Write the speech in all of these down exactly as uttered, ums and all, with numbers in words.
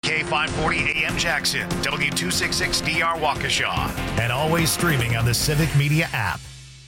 K five forty A M Jackson, W two sixty-six D R Waukesha, and always streaming on the Civic Media app.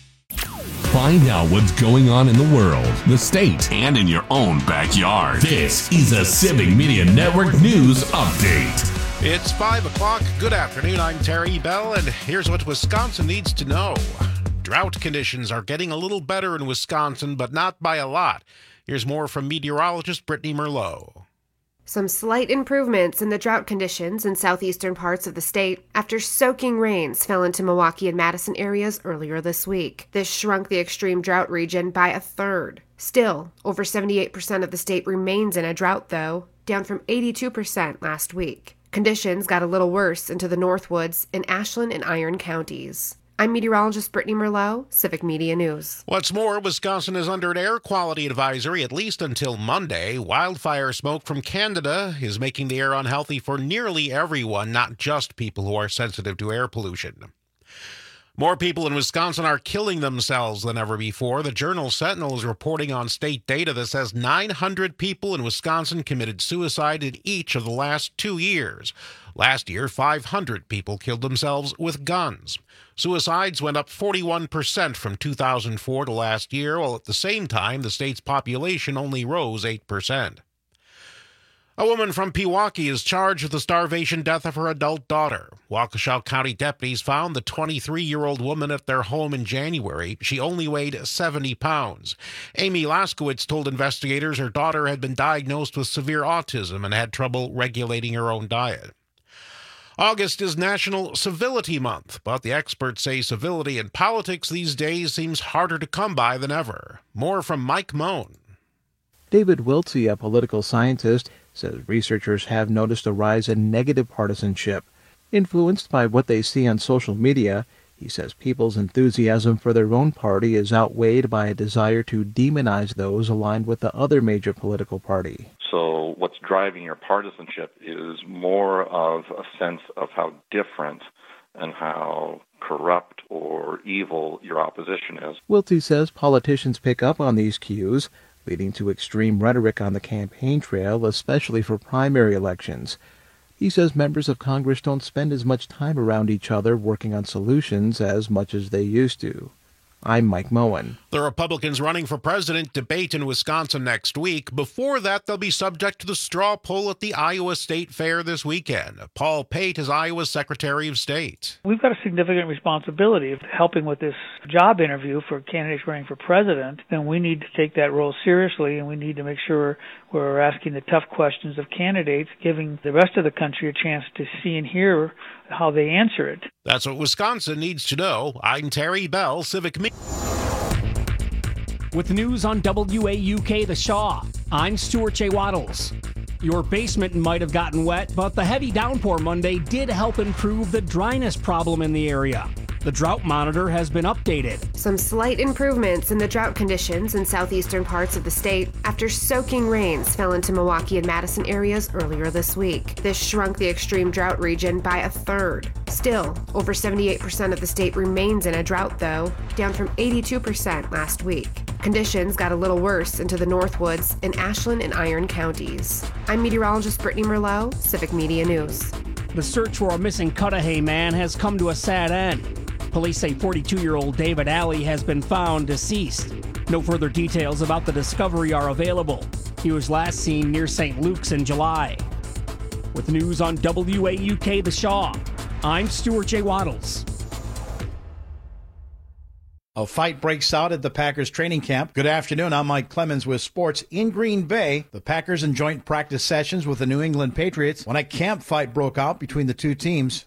Find out what's going on in the world, the state, and in your own backyard. This is a Civic Media Network News Update. It's five o'clock. Good afternoon. I'm Terry Bell, and here's what Wisconsin needs to know. Drought conditions are getting a little better in Wisconsin, but not by a lot. Here's more from meteorologist Brittany Merlot. Some slight improvements in the drought conditions in southeastern parts of the state after soaking rains fell into Milwaukee and Madison areas earlier this week. This shrunk the extreme drought region by a third. Still, over seventy-eight percent of the state remains in a drought, though, down from eighty-two percent last week. Conditions got a little worse into the Northwoods in Ashland and Iron counties. I'm meteorologist Brittany Merlot, Civic Media News. What's more, Wisconsin is under an air quality advisory at least until Monday. Wildfire smoke from Canada is making the air unhealthy for nearly everyone, not just people who are sensitive to air pollution. More people in Wisconsin are killing themselves than ever before. The Journal Sentinel is reporting on state data that says nine hundred people in Wisconsin committed suicide in each of the last two years. Last year, five hundred people killed themselves with guns. Suicides went up forty-one percent from two thousand four to last year, while at the same time, the state's population only rose eight percent. A woman from Pewaukee is charged with the starvation death of her adult daughter. Waukesha County deputies found the twenty-three-year-old woman at their home in January. She only weighed seventy pounds. Amy Laskowitz told investigators her daughter had been diagnosed with severe autism and had trouble regulating her own diet. August is National Civility Month, but the experts say civility in politics these days seems harder to come by than ever. More from Mike Moen. David Wiltsey, a political scientist, says researchers have noticed a rise in negative partisanship. Influenced by what they see on social media, he says people's enthusiasm for their own party is outweighed by a desire to demonize those aligned with the other major political party. So what's driving your partisanship is more of a sense of how different and how corrupt or evil your opposition is. Wiltsey says politicians pick up on these cues, leading to extreme rhetoric on the campaign trail, especially for primary elections. He says members of Congress don't spend as much time around each other working on solutions as much as they used to. I'm Mike Moen. The Republicans running for president debate in Wisconsin next week. Before that, they'll be subject to the straw poll at the Iowa State Fair this weekend. Paul Pate is Iowa's Secretary of State. We've got a significant responsibility of helping with this job interview for candidates running for president, and we need to take that role seriously, and we need to make sure we're asking the tough questions of candidates, giving the rest of the country a chance to see and hear how they answer it. That's what Wisconsin needs to know. I'm Terry Bell, Civic Media. With news on W A U K The Shaw, I'm Stuart J. Waddles. Your basement might have gotten wet, but the heavy downpour Monday did help improve the dryness problem in the area. The drought monitor has been updated. Some slight improvements in the drought conditions in southeastern parts of the state after soaking rains fell into Milwaukee and Madison areas earlier this week. This shrunk the extreme drought region by a third. Still, over seventy-eight percent of the state remains in a drought, though, down from eighty-two percent last week. Conditions got a little worse into the Northwoods in Ashland and Iron counties. I'm meteorologist Brittany Merlot, Civic Media News. The search for a missing Cudahy man has come to a sad end. Police say forty-two-year-old David Alley has been found deceased. No further details about the discovery are available. He was last seen near Saint Luke's in July. With news on W A U K The Shaw, I'm Stuart J. Waddles. A fight breaks out at the Packers training camp. Good afternoon, I'm Mike Clemens with sports in Green Bay. The Packers in joint practice sessions with the New England Patriots when a camp fight broke out between the two teams.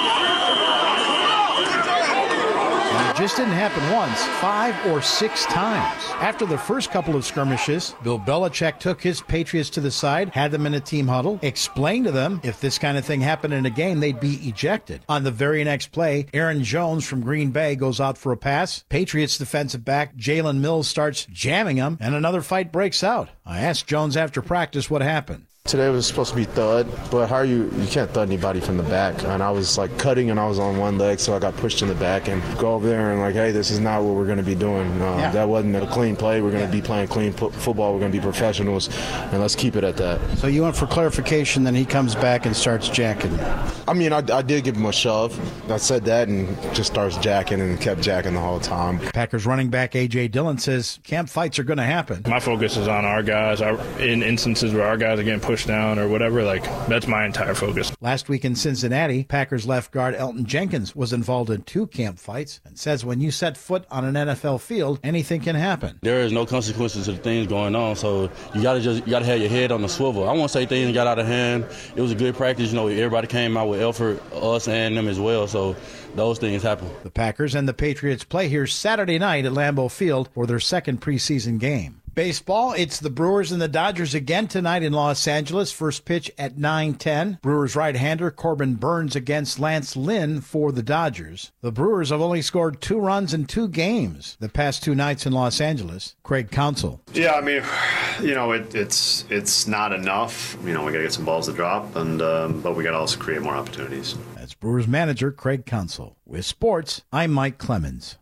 And it just didn't happen once, five or six times. After the first couple of skirmishes, Bill Belichick took his Patriots to the side, had them in a team huddle, explained to them if this kind of thing happened in a game, they'd be ejected. On the very next play, Aaron Jones from Green Bay goes out for a pass. Patriots defensive back Jalen Mills starts jamming him, and another fight breaks out. I asked Jones after practice what happened. Today was supposed to be thud, but how are you, you can't thud anybody from the back. And I was like cutting and I was on one leg, so I got pushed in the back and go over there and like, hey, this is not what we're going to be doing. Uh, yeah. That wasn't a clean play. We're going to yeah. be playing clean p- football. We're going to be professionals, and let's keep it at that. So you went for clarification, then he comes back and starts jacking you. I mean, I, I did give him a shove. I said that and just starts jacking and kept jacking the whole time. Packers running back A J. Dillon says camp fights are going to happen. My focus is on our guys. Our, in instances where our guys are getting pushed down or whatever, like that's my entire focus. Last week in Cincinnati, Packers left guard Elton Jenkins was involved in two camp fights and says when you set foot on an N F L field, anything can happen. There is no consequences to the things going on, so you got to just you got to have your head on the swivel. I won't say things got out of hand. It was a good practice. You know, everybody came out with effort, us and them as well, so those things happen. The Packers and the Patriots play here Saturday night at Lambeau Field for their second preseason game. Baseball, it's the Brewers and the Dodgers again tonight in Los Angeles. First pitch at nine ten. Brewers right-hander Corbin Burns against Lance Lynn for the Dodgers. The Brewers have only scored two runs in two games the past two nights in Los Angeles. Craig Counsell. Yeah, I mean, you know, it, it's it's not enough. You know, we got to get some balls to drop, and um, but we got to also create more opportunities. That's Brewers manager Craig Counsell. With sports, I'm Mike Clemens.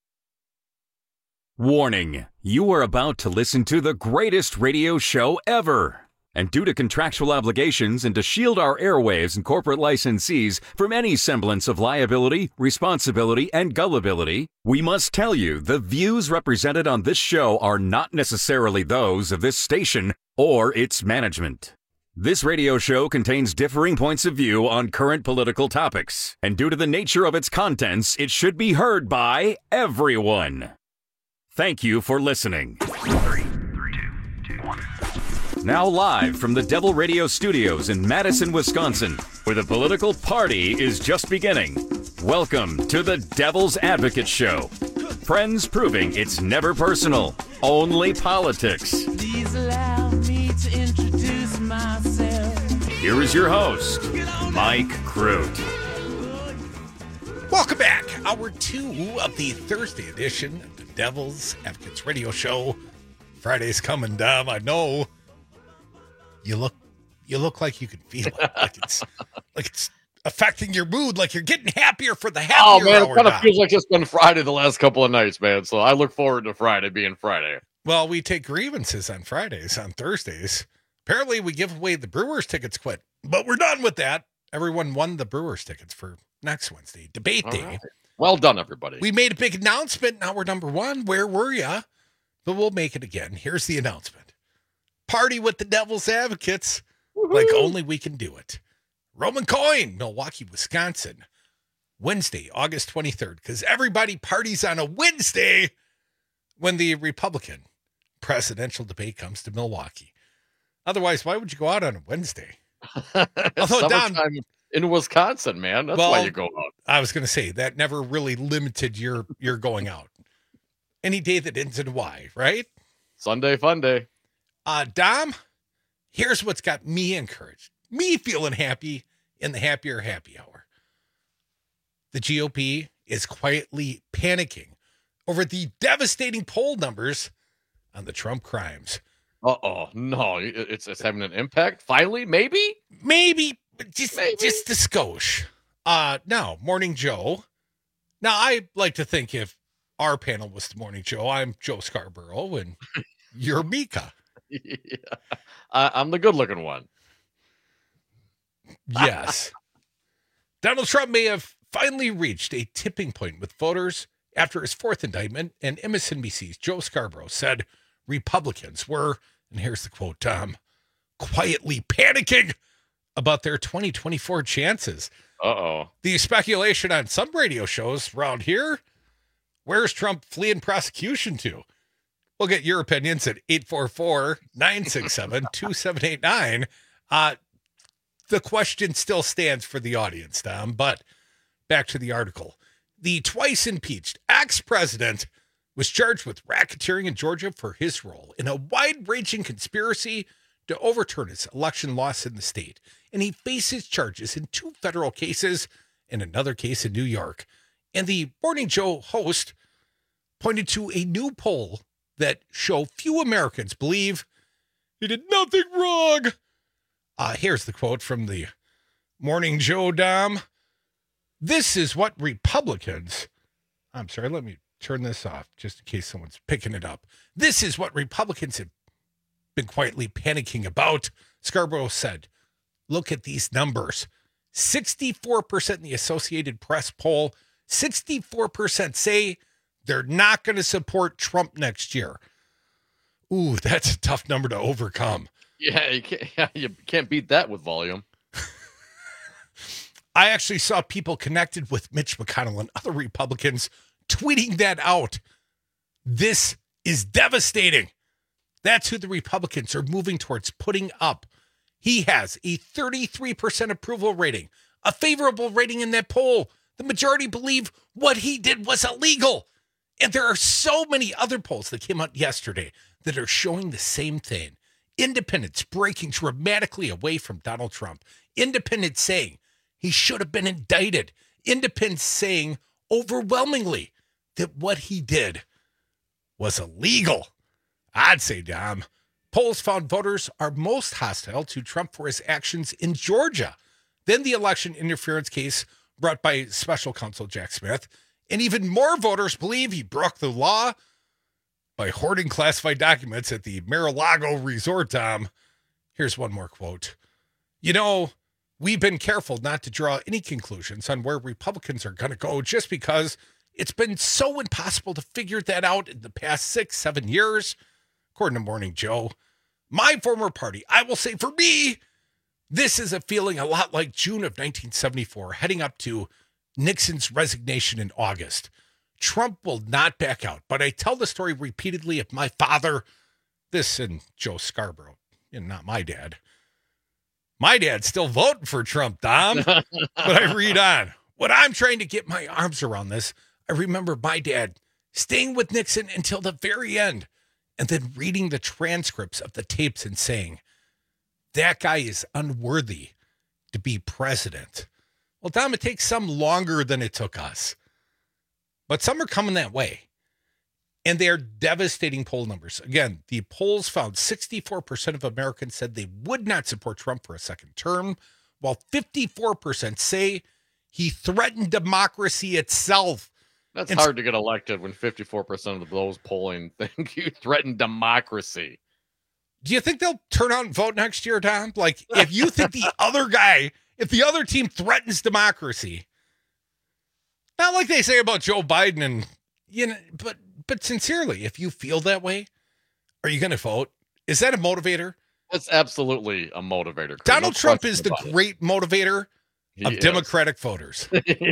Warning, you are about to listen to the greatest radio show ever. And due to contractual obligations and to shield our airwaves and corporate licensees from any semblance of liability, responsibility, and gullibility, we must tell you the views represented on this show are not necessarily those of this station or its management. This radio show contains differing points of view on current political topics, and due to the nature of its contents, it should be heard by everyone. Thank you for listening. Three, three, two, two, one. Now live from the Devil Radio Studios in Madison, Wisconsin, where the political party is just beginning. Welcome to the Devil's Advocate Show. Friends proving it's never personal, only politics. Please allow me to introduce myself. Here is your host, Mike Crute. Welcome back. Hour two of the Thursday edition of the Devil's Advocates Radio Show. Friday's coming, Dom. I know. You look, you look like you can feel it. Like it's, like it's affecting your mood. Like you're getting happier for the happier Oh man, hour, it kind of Dom. feels like it's been Friday the last couple of nights, man. So I look forward to Friday being Friday. Well, we take grievances on Fridays. On Thursdays, apparently we give away the Brewers tickets. Quit, but we're done with that. Everyone won the Brewers tickets for next Wednesday, debate All day. right. Well done, everybody. We made a big announcement. Now we're number one. Where were ya? But we'll make it again. Here's the announcement. Party with the Devil's Advocates. Woo-hoo. Like only we can do it. Roman Coin, Milwaukee, Wisconsin. Wednesday, August twenty-third. Because everybody parties on a Wednesday when the Republican presidential debate comes to Milwaukee. Otherwise, why would you go out on a Wednesday? Although Don, in Wisconsin, man. That's well, why you go out. I was going to say that never really limited your your going out. Any day that ends in Y, right? Sunday fun day. Uh, Dom, here's what's got me encouraged. Me feeling happy in the happier happy hour. The G O P is quietly panicking over the devastating poll numbers on the Trump crimes. Uh-oh. No, it's it's having an impact. Finally, maybe? Maybe. Just, maybe. just a skosh. Uh, now, Morning Joe. Now, I like to think if our panel was the Morning Joe, I'm Joe Scarborough, and you're Mika. Yeah. I, I'm the good-looking one. Yes. Donald Trump may have finally reached a tipping point with voters after his fourth indictment, and M S N B C's Joe Scarborough said Republicans were, and here's the quote, Tom, quietly panicking about their twenty twenty-four chances. Uh-oh. The speculation on some radio shows around here, where's Trump fleeing prosecution to? We'll get your opinions at eight four four, nine six seven, two seven eight nine. Uh, the question still stands for the audience, Tom, but back to the article. The twice impeached ex-president was charged with racketeering in Georgia for his role in a wide-ranging conspiracy to overturn his election loss in the state. And he faces charges in two federal cases and another case in New York. And the Morning Joe host pointed to a new poll that show few Americans believe he did nothing wrong. Uh, here's the quote from the Morning Joe, Dom. This is what Republicans, I'm sorry, let me turn this off just in case someone's picking it up. This is what Republicans have been quietly panicking about. Scarborough said, look at these numbers. sixty-four percent in the Associated Press poll, sixty-four percent say they're not going to support Trump next year. Ooh, that's a tough number to overcome. Yeah, you can't, yeah, you can't beat that with volume. I actually saw people connected with Mitch McConnell and other Republicans tweeting that out. This is devastating. That's who the Republicans are moving towards putting up. He has a thirty-three percent approval rating, a favorable rating in that poll. The majority believe what he did was illegal. And there are so many other polls that came out yesterday that are showing the same thing. Independents breaking dramatically away from Donald Trump. Independents saying he should have been indicted. Independents saying overwhelmingly that what he did was illegal. I'd say, Dom, polls found voters are most hostile to Trump for his actions in Georgia. Then the election interference case brought by special counsel Jack Smith. And even more voters believe he broke the law by hoarding classified documents at the Mar-a-Lago resort, Tom. Here's one more quote. You know, we've been careful not to draw any conclusions on where Republicans are going to go just because it's been so impossible to figure that out in the past six, seven years. According to Morning Joe, my former party, I will say for me, this is a feeling a lot like June of nineteen seventy-four, heading up to Nixon's resignation in August. Trump will not back out, but I tell the story repeatedly of my father, this and Joe Scarborough, and not my dad. My dad's still voting for Trump, Dom, but I read on. When I'm trying to get my arms around this, I remember my dad staying with Nixon until the very end and then reading the transcripts of the tapes and saying, that guy is unworthy to be president. Well, Dom, it takes some longer than it took us. But some are coming that way. And they are devastating poll numbers. Again, the polls found sixty-four percent of Americans said they would not support Trump for a second term, while fifty-four percent say he threatened democracy itself. That's and hard to get elected when fifty-four percent of those polling think you threaten democracy. Do you think they'll turn out and vote next year, Tom? Like, if you think the other guy, if the other team threatens democracy, not like they say about Joe Biden, and you know, but but sincerely, if you feel that way, are you going to vote? Is that a motivator? That's absolutely a motivator. Donald no Trump is the it. great motivator He of is. Democratic voters.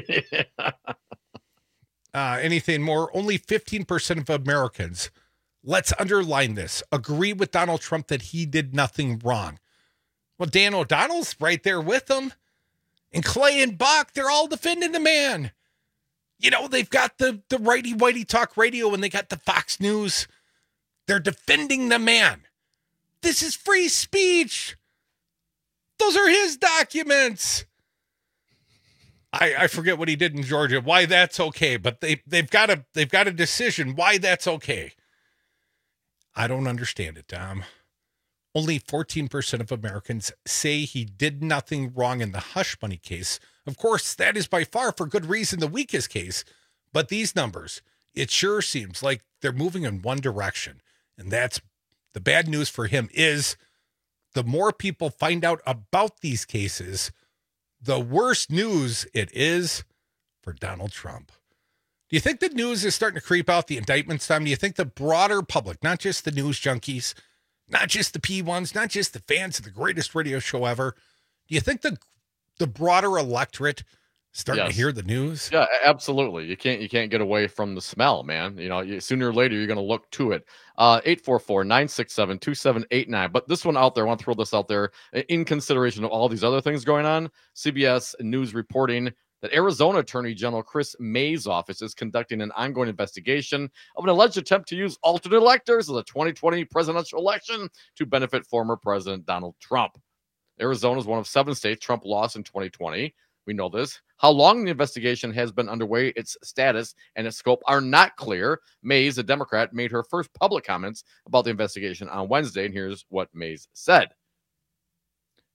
uh, anything more? Only fifteen percent of Americans, let's underline this, agree with Donald Trump that he did nothing wrong. Well, Dan O'Donnell's right there with him. And Clay and Bach, they're all defending the man. You know, they've got the, the righty-whitey talk radio and they got the Fox News. They're defending the man. This is free speech. Those are his documents. I, I forget what he did in Georgia, why that's okay, but they, they've got a they've got a decision why that's okay. I don't understand it, Tom. Only fourteen percent of Americans say he did nothing wrong in the hush money case. Of course, that is by far, for good reason, the weakest case. But these numbers, it sure seems like they're moving in one direction. And that's the bad news for him is the more people find out about these cases, the worse news it is for Donald Trump. Do you think the news is starting to creep out, the indictments, Tom? Do you think the broader public, not just the news junkies, not just the P ones, not just the fans of the greatest radio show ever, do you think the the broader electorate starting Yes. to hear the news? Yeah, absolutely. You can't you can't get away from the smell, man. You know, you, sooner or later you're going to look to it. Uh, eight four four, nine six seven, two seven eight nine. But this one out there, I want to throw this out there in consideration of all these other things going on. C B S News reporting that Arizona Attorney General Chris May's office is conducting an ongoing investigation of an alleged attempt to use alternate electors of the twenty twenty presidential election to benefit former President Donald Trump. Arizona is one of seven states Trump lost in twenty twenty. We know this. How long the investigation has been underway, its status and its scope are not clear. Mays, a Democrat, made her first public comments about the investigation on Wednesday, and here's what Mays said.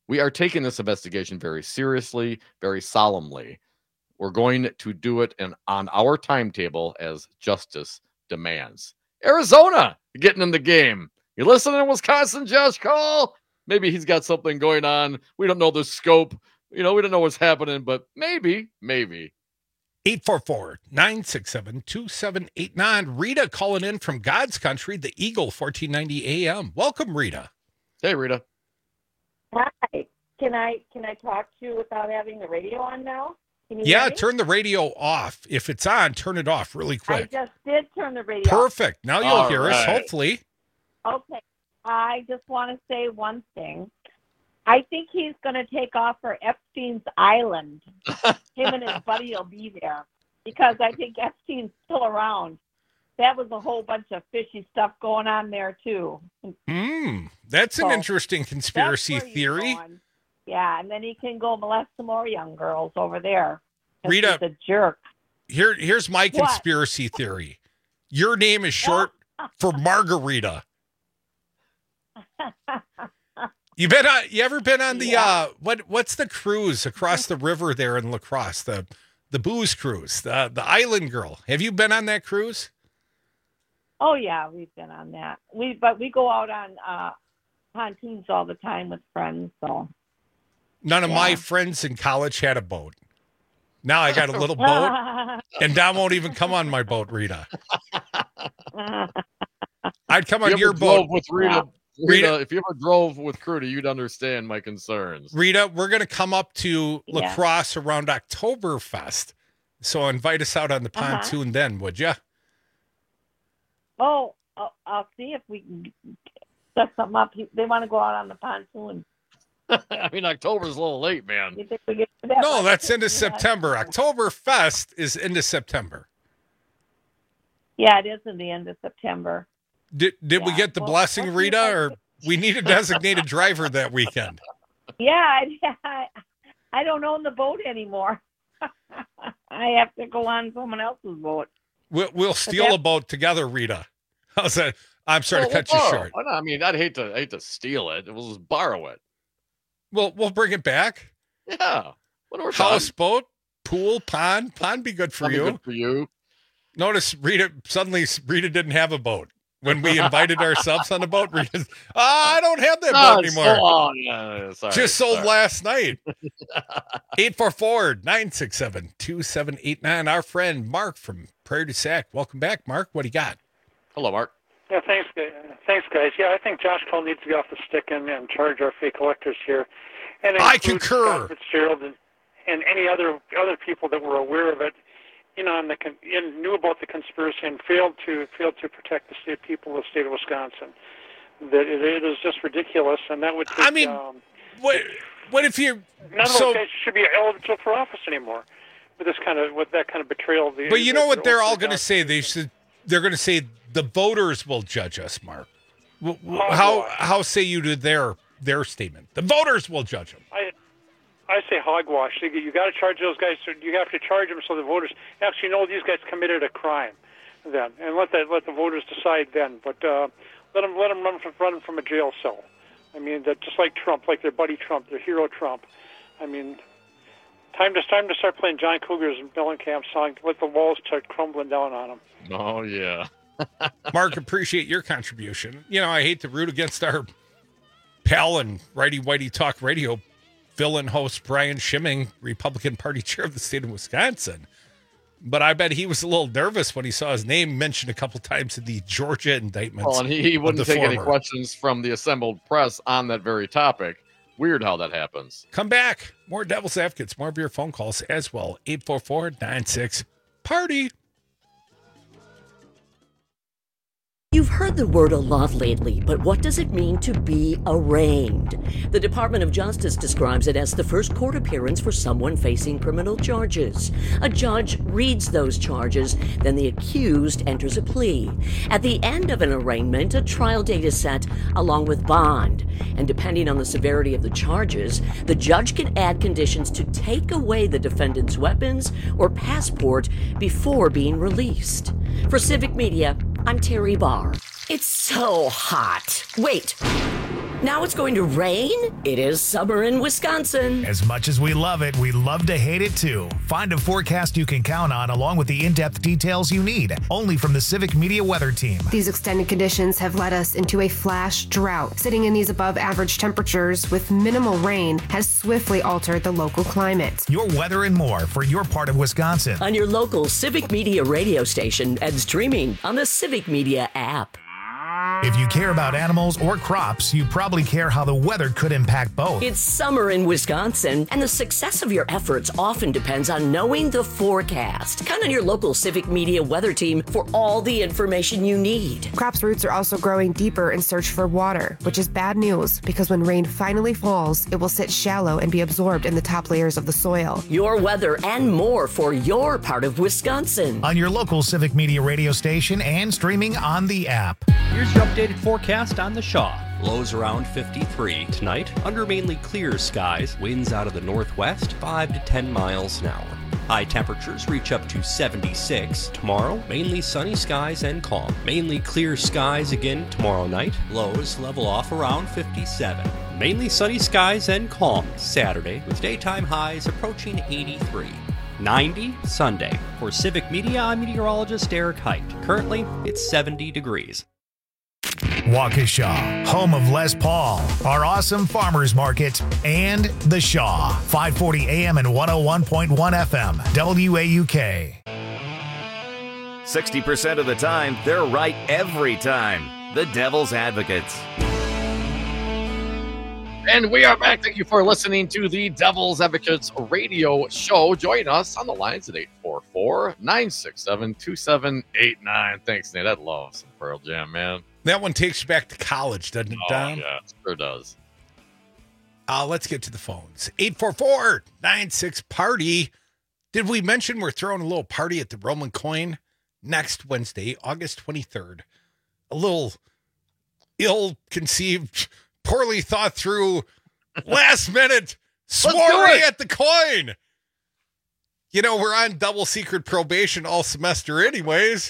We are taking this investigation very seriously, very solemnly. We're going to do it in, on our timetable as justice demands. Arizona getting in the game. You listening in Wisconsin, Josh Cole? Maybe he's got something going on. We don't know the scope. You know, we don't know what's happening, but maybe, maybe. eight four four, nine six seven, two seven eight nine. Rita calling in from God's country, the Eagle, fourteen ninety A M. Welcome, Rita. Hey, Rita. Hi. Can I can I talk to you without having the radio on now? Can you Yeah, hear me? turn the radio off. If it's on, turn it off really quick. I just did turn the radio Perfect. Now you'll All hear us, right. hopefully. off. Okay. I just want to say one thing. I think he's going to take off for Epstein's Island. Him and his buddy will be there because I think Epstein's still around. That was a whole bunch of fishy stuff going on there, too. Hmm, that's an So, interesting conspiracy That's where he's theory. going. Yeah, and then he can go molest some more young girls over there. 'Cause Rita, he's a jerk. Here, here's my What? conspiracy theory. Your name is short for Margarita. You been on, you ever been on the Yeah. uh what what's the cruise across the river there in La Crosse, the the booze cruise, the the Island Girl. Have you been on that cruise? Oh yeah, we've been on that. We but we go out on uh pontoons all the time with friends, so None of my Yeah. friends in college had a boat. Now I got a little boat, and Dom won't even come on my boat, Rita. I'd come on If you your ever drove boat. with Rita, Rita- Rita, if you ever drove with Crudy, you'd understand my concerns. Rita, we're going to come up to La Yeah. Crosse around Oktoberfest. So invite us out on the Uh-huh. pontoon then, would you? oh, I'll, I'll see if we can set something up. They want to go out on the pontoon. I mean, October's a little late, man. You think we get to that? No, much? that's into Yeah. September. Oktoberfest is into September. Yeah, it is in the end of September. Did did we Yeah. get the Well, blessing, let's see Rita, if I or we need a designated driver that weekend? Yeah, I, I don't own the boat anymore. I have to go on someone else's boat. We'll, we'll steal that- a boat together, Rita. How's that? I'm sorry Well, to cut we'll you borrow. short. Why not? I mean, I'd hate to hate to steal it. We'll just borrow it. We'll, we'll bring it back. Yeah. When we're House, done. boat, pool, pond. Pond be good for That'd be you. good for you. Notice Rita, suddenly Rita didn't have a boat. When we invited ourselves on the boat, Rita, ah, I don't have that Oh, boat it's anymore. so long. Yeah, sorry, Just sold sorry. last night. eight four four, nine six seven, two seven eight nine. Our friend Mark from Prairie du Sac. Welcome back, Mark. What do you got? Hello, Mark. Yeah, thanks, guys. Thanks, guys. Yeah, I think Josh Cole needs to get off the stick and, and charge our fake electors here. And I include concur. Scott Fitzgerald and, and any other other people that were aware of it, you know, and, the, con- and knew about the conspiracy and failed to failed to protect the state people of the state of Wisconsin. That it, it is just ridiculous, and that would take. I mean, um, What What if you none of so those guys should be eligible for office anymore with this kind of with that kind of betrayal of the. But you know what they're the- all going to say? They should. They're going to say the voters will judge us, Mark. W- w- Oh, How boy. how say you to their their statement? The voters will judge them. I I say hogwash. You, you got to charge those guys. You have to charge them so the voters actually know these guys committed a crime, then, and let that let the voters decide then. But uh, let them let them run from run from a jail cell. I mean, that just like Trump, like their buddy Trump, their hero Trump. I mean, time to time to start playing John Cougar's Mellencamp song. Let the walls start crumbling down on them. Oh yeah. Mark, appreciate your contribution. You know, I hate to root against our pal and righty whitey talk radio fill-in host Brian Schimming, Republican Party chair of the state of Wisconsin. But I bet he was a little nervous when he saw his name mentioned a couple times in the Georgia indictments. Well, and he, he of wouldn't the take any former. questions from the assembled press on that very topic. Weird how that happens. Come back. More Devil's Advocates, more of your phone calls as well. eight four four, nine six, party. You've heard the word a lot lately, but what does it mean to be arraigned? The Department of Justice describes it as the first court appearance for someone facing criminal charges. A judge reads those charges, then the accused enters a plea. At the end of an arraignment, a trial date is set along with bond. And depending on the severity of the charges, the judge can add conditions to take away the defendant's weapons or passport before being released. For Civic Media, I'm Terry Barr. It's so hot. Wait, Now it's going to rain? It is summer in Wisconsin. As much as we love it, we love to hate it too. Find a forecast you can count on along with the in-depth details you need. Only from the Civic Media Weather Team. These extended conditions have led us into a flash drought. Sitting in these above average temperatures with minimal rain has swiftly altered the local climate. Your weather and more for your part of Wisconsin. On your local Civic Media radio station and streaming on the Civic Media app. If you care about animals or crops, you probably care how the weather could impact both. It's summer in Wisconsin, and the success of your efforts often depends on knowing the forecast. Count on your local Civic Media Weather Team for all the information you need. Crops' roots are also growing deeper in search for water, which is bad news because when rain finally falls, it will sit shallow and be absorbed in the top layers of the soil. Your weather and more for your part of Wisconsin. On your local Civic Media radio station and streaming on the app. Here's your updated forecast on the Shaw. Lows around fifty-three tonight, under mainly clear skies, winds out of the northwest, five to ten miles an hour. High temperatures reach up to seventy-six. Tomorrow, mainly sunny skies and calm. Mainly clear skies again tomorrow night. Lows level off around fifty-seven. Mainly sunny skies and calm Saturday, with daytime highs approaching eighty-three. ninety Sunday. For Civic Media, I'm meteorologist Eric Height. Currently, it's seventy degrees. Waukesha, home of Les Paul, our awesome farmers market, and The Shaw, five forty A M and one oh one point one F M, W A U K. sixty percent of the time, they're right every time. The Devil's Advocates. And we are back. Thank you for listening to the Devil's Advocates radio show. Join us on the lines at eight four four, nine six seven, two seven eight nine. Thanks, Nate. I love some Pearl Jam, man. That one takes you back to college, doesn't it, Don? Oh, yeah, it sure does. Uh, let's get to the phones. eight four four, nine six, party. Did we mention we're throwing a little party at the Roman Coin next Wednesday, August twenty-third? A little ill-conceived, poorly thought through, last-minute soiree at the Coin. You know, we're on double secret probation all semester anyways.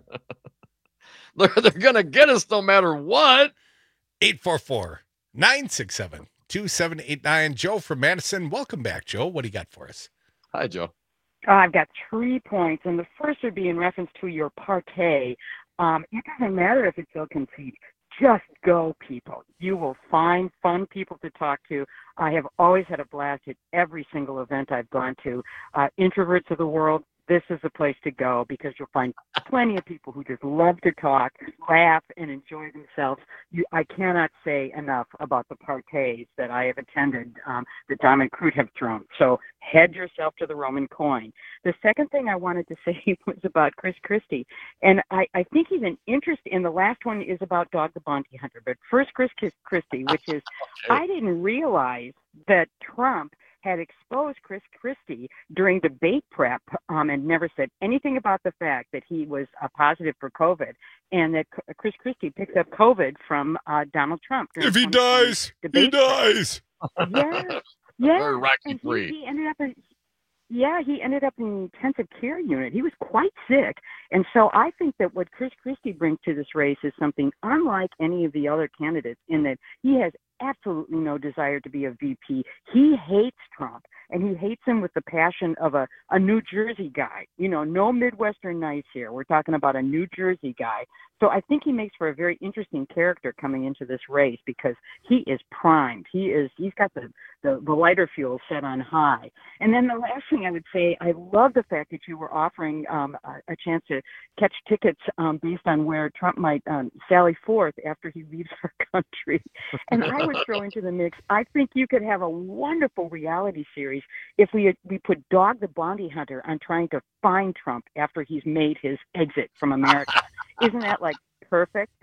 They're, they're going to get us no matter what. eight four four, nine six seven, two seven eight nine. Joe from Madison. Welcome back, Joe. What do you got for us? Hi, Joe. Uh, I've got three points, and the first would be in reference to your party. Um, it doesn't matter if it's ill-conceived. Just go, people. You will find fun people to talk to. I have always had a blast at every single event I've gone to. Uh, introverts of the world, this is the place to go because you'll find plenty of people who just love to talk, laugh, and enjoy themselves. You, I cannot say enough about the parties that I have attended um, that Dom and Crute have thrown. So head yourself to the Roman Coin. The second thing I wanted to say was about Chris Christie. And I, I think he's an interest in the last one is about Dog the Bounty Hunter. But first, Chris Christie, which is, I didn't realize that Trump had exposed Chris Christie during debate prep um, and never said anything about the fact that he was uh, positive for COVID and that C- Chris Christie picked up COVID from uh, Donald Trump. If he dies, he dies. Yeah, yeah. Very Rocky and free. He, he ended up in, yeah, he ended up in the intensive care unit. He was quite sick. And so I think that what Chris Christie brings to this race is something unlike any of the other candidates in that he has absolutely no desire to be a V P. He hates Trump, and he hates him with the passion of a, a New Jersey guy. You know, no Midwestern nice here. We're talking about a New Jersey guy. So I think he makes for a very interesting character coming into this race because he is primed. He is, he's got the, the, the lighter fuel set on high. And then the last thing I would say, I love the fact that you were offering um, a, a chance to catch tickets um, based on where Trump might um, sally forth after he leaves our country. And I would throw into the mix, I think you could have a wonderful reality series if we we put Dog the Bounty Hunter on trying to find Trump after he's made his exit from America. Isn't that like perfect?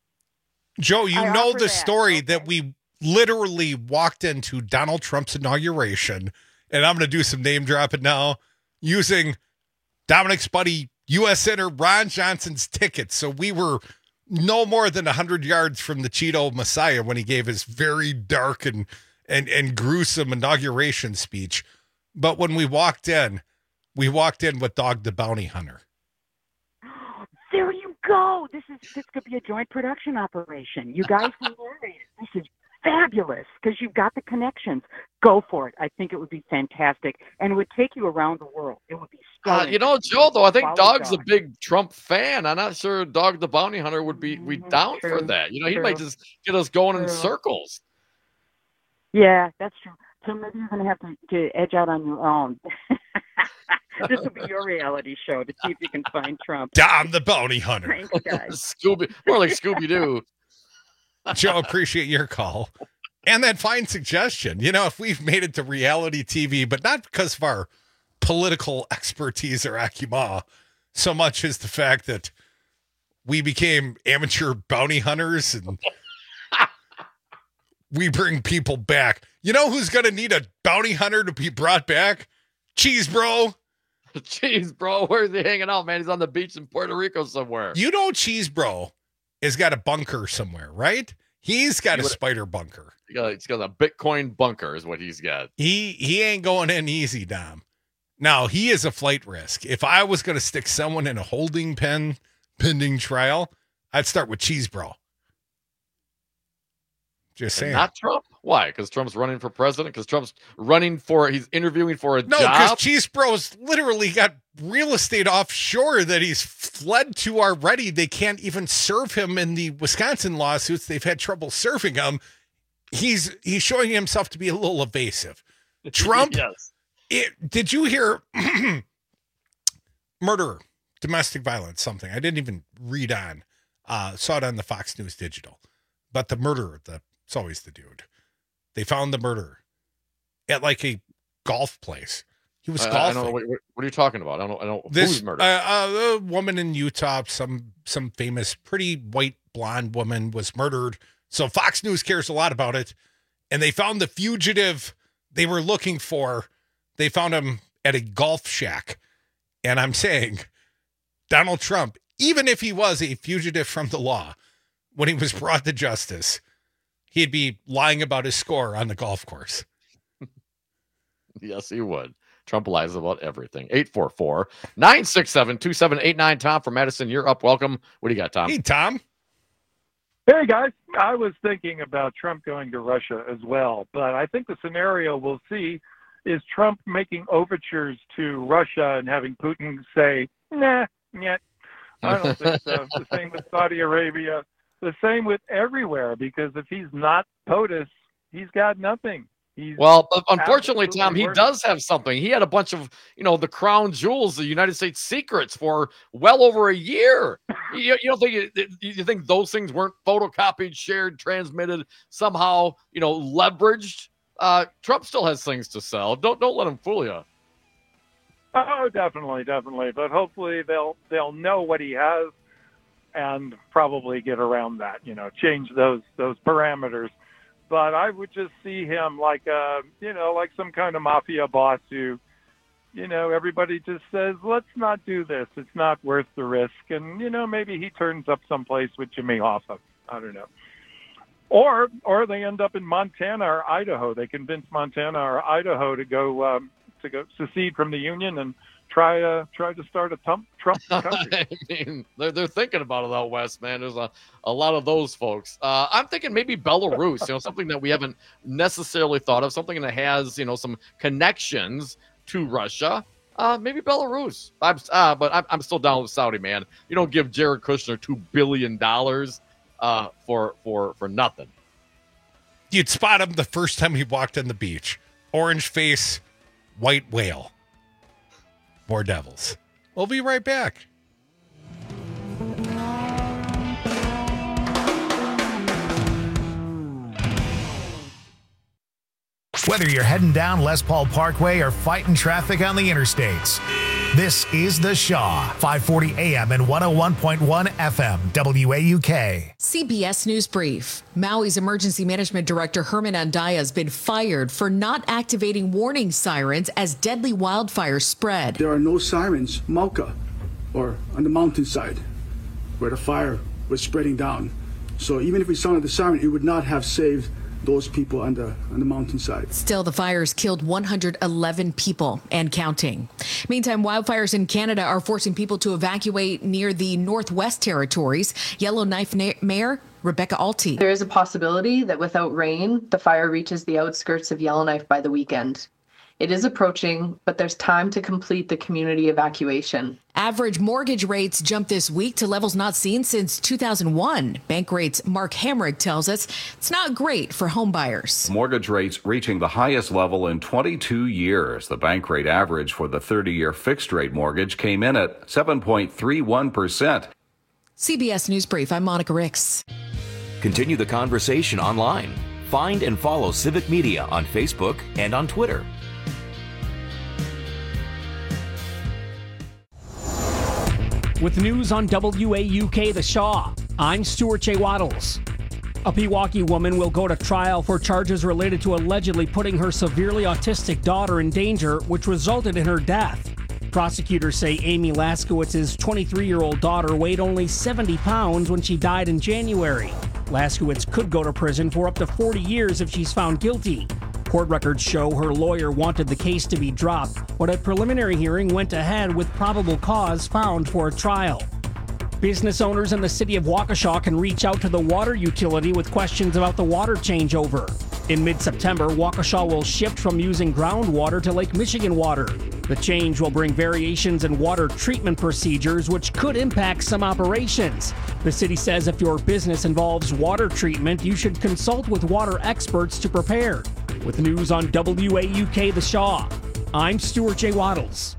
Joe, you I know offer the that. story that we literally walked into Donald Trump's inauguration, and I'm going to do some name dropping now, using Dominic's buddy, U S Senator Ron Johnson's tickets. So we were no more than one hundred yards from the Cheeto Messiah when he gave his very dark and, and, and gruesome inauguration speech. But when we walked in, we walked in with Dog the Bounty Hunter. There you go. This is this could be a joint production operation. You guys can narrate it. This is fabulous because you've got the connections. Go for it. I think it would be fantastic, and it would take you around the world. It would be so Uh, you know, Joe, though, I think Follow Dog's Dog. a big Trump fan. I'm not sure Dog the Bounty Hunter would be, be down true, for that. You know, he true, might just get us going in true. circles. Yeah, that's true. So maybe you're going to have to, to edge out on your own. This will be your reality show to see if you can find Trump. Dom the Bounty Hunter. Thanks, guys. Scooby, more like Scooby Doo. Joe, appreciate your call. And that fine suggestion. You know, if we've made it to reality T V, but not because of our political expertise or acumen, so much as the fact that we became amateur bounty hunters and we bring people back. You know who's going to need a bounty hunter to be brought back? Cheese Bro. Cheese Bro, where's he hanging out, man? He's on the beach in Puerto Rico somewhere. You know Cheese Bro has got a bunker somewhere, right? He's got He a would- spider bunker. He's got, he's got a Bitcoin bunker is what he's got. He he ain't going in easy, Dom. Now, he is a flight risk. If I was going to stick someone in a holding pen pending trial, I'd start with Cheese Bro. Just And saying. not Trump? Why? Because Trump's running for president? Because Trump's running for, he's interviewing for a No, because job? Cheese Bro's literally got real estate offshore that he's fled to already. They can't even serve him in the Wisconsin lawsuits. They've had trouble serving him. He's he's showing himself to be a little evasive. Trump, yes. it, did you hear murder, domestic violence, something? I didn't even read on. Uh, saw it on the Fox News Digital. But the murderer, the, it's always the dude. They found the murderer at like a golf place. He was I, golfing. I don't know. What, what are you talking about? I don't I don't This who's murdered? uh, uh, a woman in Utah, some some famous, pretty white blonde woman was murdered. So Fox News cares a lot about it, and they found the fugitive they were looking for. They found him at a golf shack, and I'm saying, Donald Trump, even if he was a fugitive from the law, when he was brought to justice, he'd be lying about his score on the golf course. Yes, he would. Trump lies about everything. eight four four, nine six seven, two seven eight nine. Tom from Madison, you're up. Welcome. What do you got, Tom? Hey, Tom. Hey, guys. I was thinking about Trump going to Russia as well, but I think the scenario we'll see is Trump making overtures to Russia and having Putin say, nah, yet. I don't think so. The same with Saudi Arabia. The same with everywhere, because if he's not POTUS, he's got nothing. He's Well, but unfortunately, absolutely Tom, he worthless. does have something. He had a bunch of, you know, the crown jewels, the United States secrets for well over a year. You, you don't think you, you think those things weren't photocopied, shared, transmitted, somehow, you know, leveraged? Uh, Trump still has things to sell. Don't don't let him fool you. Oh, definitely, definitely. But hopefully they'll they'll know what he has and probably get around that, you know, change those those parameters. But I would just see him like a, you know, like some kind of mafia boss who, you know, everybody just says, let's not do this. It's not worth the risk. And, you know, maybe he turns up someplace with Jimmy Hoffa. I don't know. Or or they end up in Montana or Idaho. They convince Montana or Idaho to go um, to go secede from the Union and try uh, try to start a Trump Trump country. I mean, they're, they're thinking about it out west, man. There's a, a lot of those folks. Uh, I'm thinking maybe Belarus, you know, something that we haven't necessarily thought of, something that has, you know, some connections to Russia. Uh, maybe Belarus. I'm, uh, but I'm, I'm still down with Saudi, man. You don't give Jared Kushner two billion dollars uh, for, for, for nothing. You'd spot him the first time he walked on the beach. Orange face, white whale. More devils. We'll be right back. Whether you're heading down Les Paul Parkway or fighting traffic on the interstates, this is The Shaw, five forty A M and one oh one point one F M, W A U K. C B S News Brief. Maui's Emergency Management Director Herman Andaya has been fired for not activating warning sirens as deadly wildfires spread. There are no sirens, Mauka, or on the mountainside where the fire was spreading down. So even if we sounded the siren, it would not have saved those people on the on the mountainside. Still, the fires killed one hundred eleven people and counting. Meantime, wildfires in Canada are forcing people to evacuate near the Northwest Territories. Yellowknife Na- Mayor Rebecca Alty. There is a possibility that without rain, the fire reaches the outskirts of Yellowknife by the weekend. It is approaching, but there's time to complete the community evacuation. Average mortgage rates jumped this week to levels not seen since two thousand one. Bankrate's Mark Hamrick tells us it's not great for home buyers. Mortgage rates reaching the highest level in twenty-two years. The Bankrate average for the thirty-year fixed-rate mortgage came in at seven point three one percent. C B S News Brief, I'm Monica Ricks. Continue the conversation online. Find and follow Civic Media on Facebook and on Twitter. With news on W A U K The Shaw, I'm Stuart J. Waddles. A Pewaukee woman will go to trial for charges related to allegedly putting her severely autistic daughter in danger, which resulted in her death. Prosecutors say Amy Laskowitz's twenty-three-year-old daughter weighed only seventy pounds when she died in January. Laskowitz could go to prison for up to forty years if she's found guilty. Court records show her lawyer wanted the case to be dropped, but a preliminary hearing went ahead with probable cause found for a trial. Business owners in the city of Waukesha can reach out to the water utility with questions about the water changeover. In mid-September, Waukesha will shift from using groundwater to Lake Michigan water. The change will bring variations in water treatment procedures, which could impact some operations. The city says if your business involves water treatment, you should consult with water experts to prepare. With news on W A U K The Shaw, I'm Stuart J. Waddles.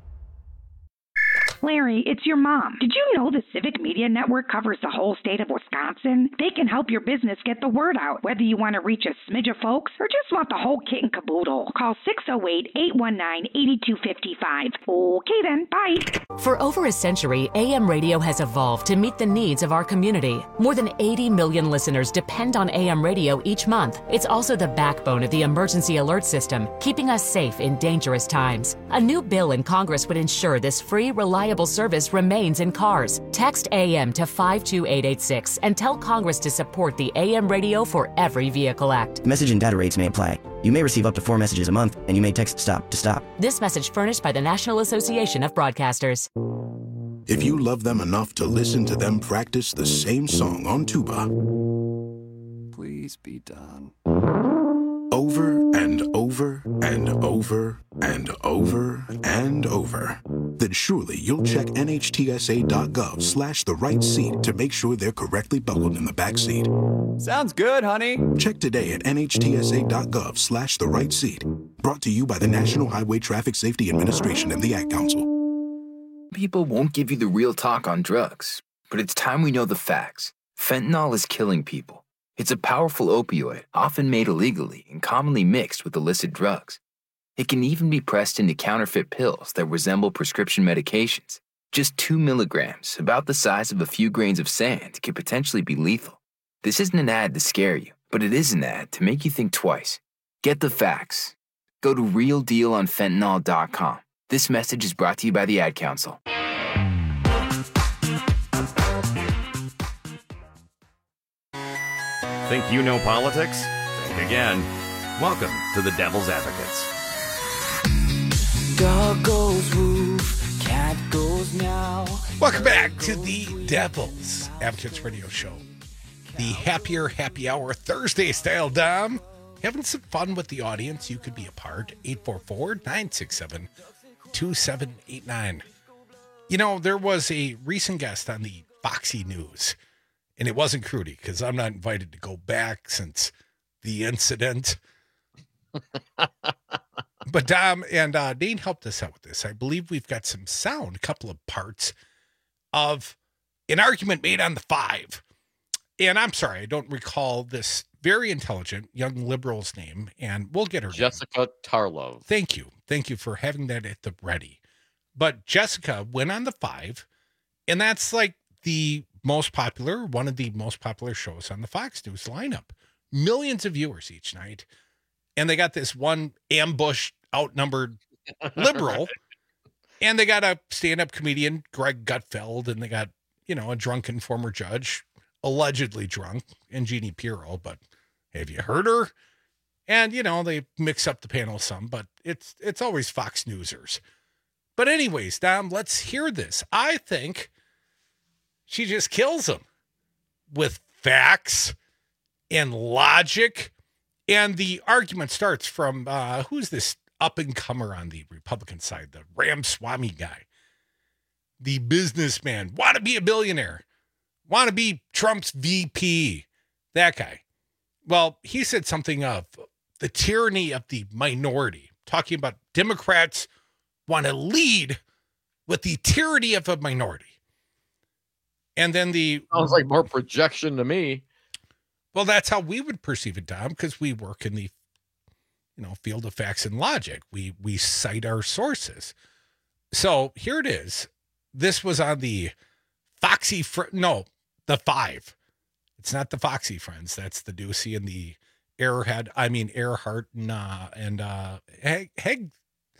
Larry, it's your mom. Did you know the Civic Media Network covers the whole state of Wisconsin? They can help your business get the word out, whether you want to reach a smidge of folks or just want the whole kit and caboodle. Call six oh eight, eight one nine, eight two five five. Okay then, bye. For over a century, A M radio has evolved to meet the needs of our community. More than eighty million listeners depend on A M radio each month. It's also the backbone of the emergency alert system, keeping us safe in dangerous times. A new bill in Congress would ensure this free, reliable service remains in cars. Text A M to five two eight eight six and tell Congress to support the A M Radio for Every Vehicle Act. Message and data rates may apply. You may receive up to four messages a month, and you may text STOP to stop. This message furnished by the National Association of Broadcasters. If you love them enough to listen to them practice the same song on tuba, please be done. Over and over and over and over and over, then surely you'll check nhtsa.gov slash the right seat to make sure they're correctly buckled in the back seat. Sounds good, honey. Check today at nhtsa.gov slash the right seat. Brought to you by the National Highway Traffic Safety Administration and the Ad Council. People won't give you the real talk on drugs, but it's time we know the facts. Fentanyl is killing people. It's a powerful opioid, often made illegally and commonly mixed with illicit drugs. It can even be pressed into counterfeit pills that resemble prescription medications. Just two milligrams, about the size of a few grains of sand, can potentially be lethal. This isn't an ad to scare you, but it is an ad to make you think twice. Get the facts. Go to real deal on fentanyl dot com. This message is brought to you by the Ad Council. Think you know politics? Think again. Welcome to the Devil's Advocates. Dog goes woof, cat goes meow. Welcome back to the Devil's Advocates Radio Show. The Happier Happy Hour Thursday style, Dom. Having some fun with the audience. You could be a part. eight four four, nine six seven, two seven eight nine. You know, there was a recent guest on the Foxy News. And it wasn't Crudy, because I'm not invited to go back since the incident. But Dom and uh, Dane helped us out with this. I believe we've got some sound, a couple of parts of an argument made on the Five. And I'm sorry, I don't recall this very intelligent young liberal's name, and we'll get her Jessica name. Tarlov. Thank you. Thank you for having that at the ready. But Jessica went on the Five, and that's like the most popular, one of the most popular shows on the Fox News lineup. Millions of viewers each night. And they got this one ambushed, outnumbered liberal. Right. And they got a stand-up comedian, Greg Gutfeld, and they got, you know, a drunken former judge, allegedly drunk, and Jeannie Pirro. But Have you heard her? And, you know, they mix up the panel some, but it's it's always Fox Newsers. But anyways, Dom, let's hear this. I think she just kills him with facts and logic. And the argument starts from, uh, who's this up-and-comer on the Republican side, the Ramaswamy guy, the businessman, want to be a billionaire, want to be Trump's V P, that guy. Well, he said something of the tyranny of the minority, talking about Democrats want to lead with the tyranny of a minority. And then the... Sounds like more projection to me. Well, that's how we would perceive it, Dom, because we work in the, you know, field of facts and logic. We we cite our sources. So here it is. This was on the Foxy, fr- no, the Five. It's not the Foxy Friends. That's the Ducey and the Airhead. I mean Earhart and uh, and uh, Heg Heg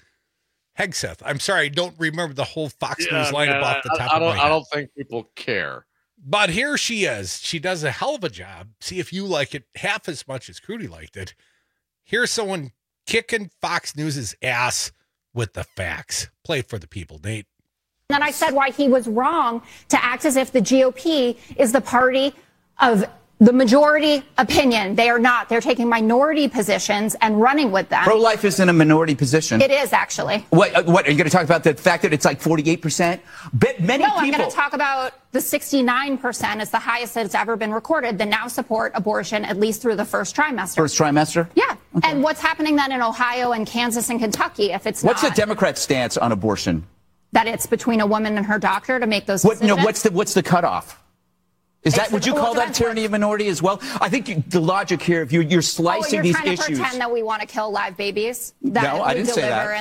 Hegseth. I'm sorry, I don't remember the whole Fox Yeah, News lineup man, off the I, top I of don't, my head. I don't think people care. But here she is. She does a hell of a job. See if you like it half as much as Crudy liked it. Here's someone kicking Fox News's ass with the facts. Play for the people, Nate. Then I said why he was wrong to act as if the G O P is the party of the majority opinion. They are not. They're taking minority positions and running with them. Pro-life is in a minority position. It is, actually. What, what are you going to talk about the fact that it's like forty-eight percent? But many no, people... I'm going to talk about the sixty-nine percent is the highest that it's ever been recorded that now support abortion at least through the first trimester. First trimester? Yeah. Okay. And what's happening then in Ohio and Kansas and Kentucky if it's What's not... the Democrat stance on abortion? That it's between a woman and her doctor to make those What, decisions? no, what's the what's the cutoff? Is that, It's would you the- call well, that tyranny of minority as well? I think you, the logic here, if you, you're Oh, slicing you're these trying to issues. pretend that we want to kill live babies? That No, I we didn't say deliver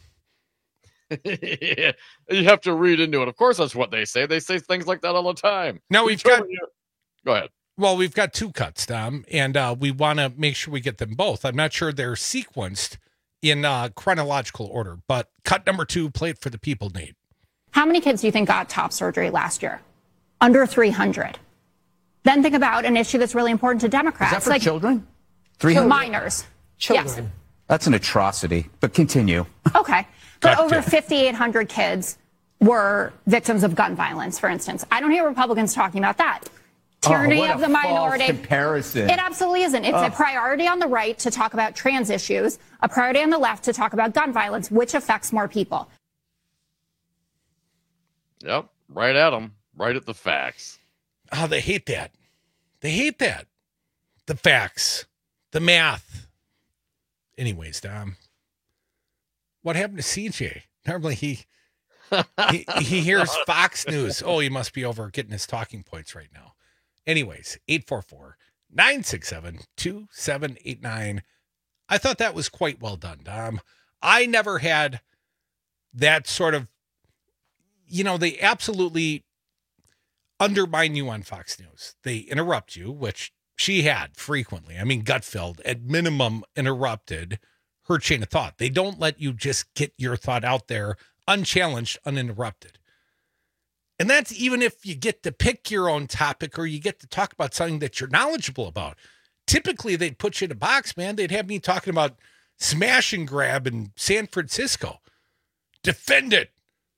that. Yeah, you have to read into it. Of course, that's what they say. They say things like that all the time. Now we've got... Go ahead. Well, we've got two cuts, Tom, and uh, we want to make sure we get them both. I'm not sure they're sequenced in uh, chronological order, but cut number two, play it for the people, Nate. How many kids do you think got top surgery last year? Under three hundred. Then think about an issue that's really important to Democrats. Is that for like children? three hundred? Minors. Children. Yes. That's an atrocity, but continue. Okay. But Cut over to- fifty-eight hundred kids were victims of gun violence, for instance. I don't hear Republicans talking about that. Tyranny Oh, what of a the minority. false comparison. It absolutely isn't. It's Oh. a priority on the right to talk about trans issues, a priority on the left to talk about gun violence, which affects more people. Yep, right at them, right at the facts. Oh, they hate that. They hate that. The facts, the math. Anyways, Dom, what happened to C J? Normally he he, he hears Fox News. Oh, he must be over getting his talking points right now. Anyways, eight four four, nine six seven, two seven eight nine. I thought that was quite well done, Dom. I never had that sort of, you know, they absolutely undermine you on Fox News. They interrupt you, which she had frequently. I mean, Gutfeld at minimum interrupted her chain of thought. They don't let you just get your thought out there unchallenged, uninterrupted. And that's even if you get to pick your own topic or you get to talk about something that you're knowledgeable about. Typically, they'd put you in a box, man. They'd have me talking about smash and grab in San Francisco. Defend it.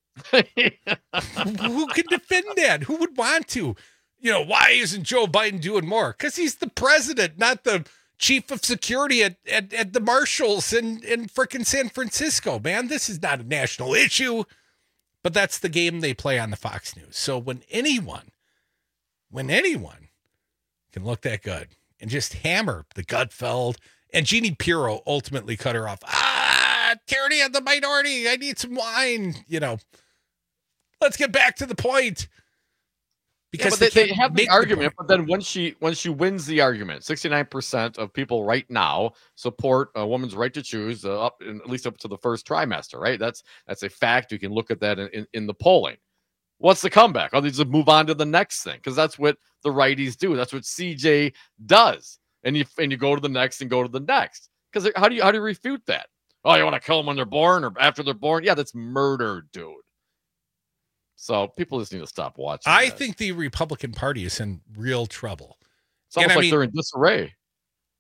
Who can defend that? Who would want to? You know, why isn't Joe Biden doing more? Because he's the president, not the chief of security at, at, at the Marshalls in, in frickin' San Francisco, man. This is not a national issue. But that's the game they play on the Fox News. So when anyone, when anyone can look that good and just hammer the Gutfeld, and Jeannie Pirro ultimately cut her off. Ah, tyranny of the minority. I need some wine. You know, let's get back to the point. Because yeah, they, they have the argument, the but then when she when she wins the argument, sixty-nine percent of people right now support a woman's right to choose uh, up in, at least up to the first trimester, right? That's that's a fact. You can look at that in, in, in the polling. What's the comeback? Oh, they just move on to the next thing because that's what the righties do. That's what C J does, and you and you go to the next and go to the next. Because how do you how do you refute that? Oh, you want to kill them when they're born or after they're born? Yeah, that's murder, dude. So people just need to stop watching. I that. think the Republican Party is in real trouble. It's almost and like I mean, they're in disarray.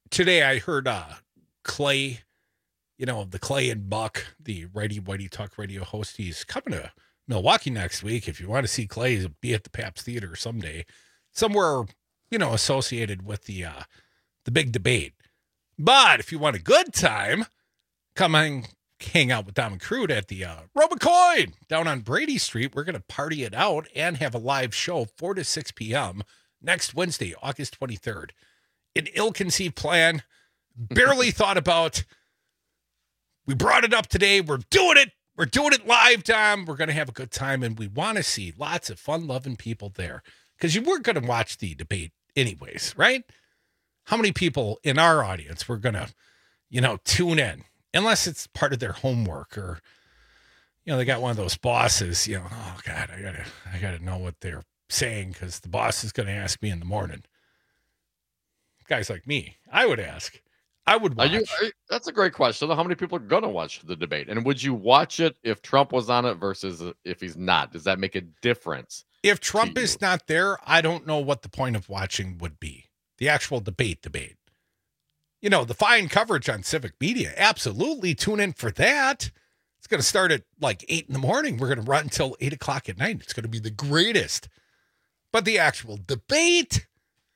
today I heard uh, Clay, you know, the Clay and Buck, the Righty Whitey Talk Radio host. He's coming to Milwaukee next week. If you want to see Clay, he'll be at the Pabst Theater someday, somewhere, you know, associated with the uh, the big debate. But if you want a good time, come and hang out with Dom and Crude at the uh, Robocoin down on Brady Street. We're going to party it out and have a live show four to six p.m. next Wednesday, August twenty-third. An ill-conceived plan, barely thought about. We brought it up today. We're doing it. We're doing it live, Dom. We're going to have a good time, and we want to see lots of fun-loving people there because you weren't going to watch the debate anyways, right? How many people in our audience were going to, you know, tune in, unless it's part of their homework or, you know, they got one of those bosses, you know, oh, God, I got to I gotta know what they're saying because the boss is going to ask me in the morning. Guys like me, I would ask. I would watch. Are you, are you, that's a great question. How many people are going to watch the debate? And would you watch it if Trump was on it versus if he's not? Does that make a difference? If Trump is not there, I don't know what the point of watching would be. The actual debate debate. You know, the fine coverage on Civic Media. Absolutely tune in for that. It's going to start at like eight in the morning. We're going to run until eight o'clock at night. It's going to be the greatest. But the actual debate,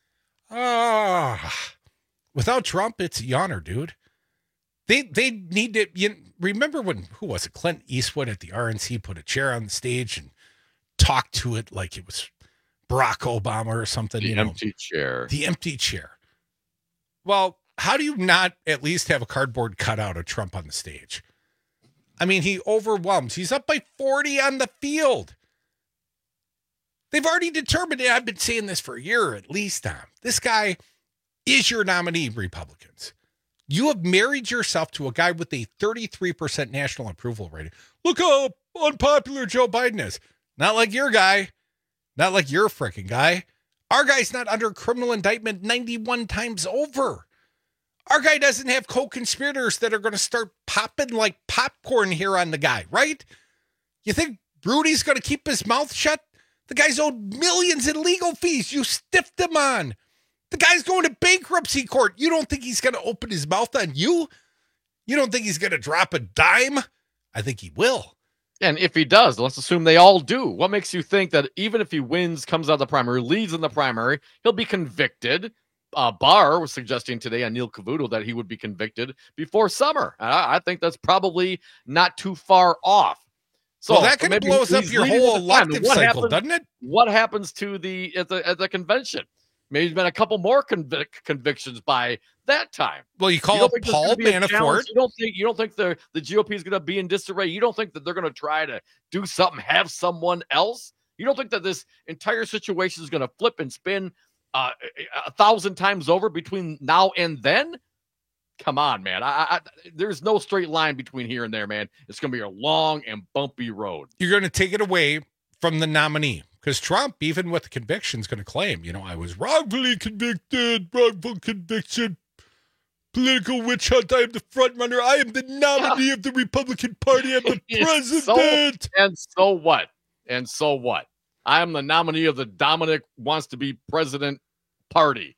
ah, without Trump, it's a yawner, dude. They they need to, you remember when, who was it? Clint Eastwood at the R N C put a chair on the stage and talked to it like it was Barack Obama or something. The you know, empty chair. The empty chair. Well, how do you not at least have a cardboard cutout of Trump on the stage? I mean, he overwhelms. He's up by forty on the field. They've already determined it. I've been saying this for a year at least, Tom. This guy is your nominee, Republicans. You have married yourself to a guy with a thirty-three percent national approval rating. Look how unpopular Joe Biden is. Not like your guy. Not like your freaking guy. Our guy's not under criminal indictment ninety-one times over. Our guy doesn't have co-conspirators that are going to start popping like popcorn here on the guy, right? You think Rudy's going to keep his mouth shut? The guy's owed millions in legal fees. You stiffed him on. The guy's going to bankruptcy court. You don't think he's going to open his mouth on you? You don't think he's going to drop a dime? I think he will. And if he does, let's assume they all do. What makes you think that even if he wins, comes out of the primary, leads in the primary, he'll be convicted? Uh, Barr was suggesting today on Neil Cavuto that he would be convicted before summer. I, I think that's probably not too far off. So well, that kind of blows up your whole elective cycle, happens, doesn't it? What happens to the at the at the convention? Maybe there's been a couple more convic- convictions by that time. Well, you call you up Paul Manafort. You don't think you don't think the the G O P is going to be in disarray? You don't think that they're going to try to do something, have someone else? You don't think that this entire situation is going to flip and spin uh, a thousand times over between now and then? Come on, man. I, I, there's no straight line between here and there, man. It's going to be a long and bumpy road. You're going to take it away from the nominee. Because Trump, even with the conviction, is going to claim, you know, I was wrongfully convicted, wrongful conviction, political witch hunt. I am the front runner. I am the nominee of the Republican Party. I'm the president. So, and so what? And so what? I am the nominee of the Dominic wants to be president party.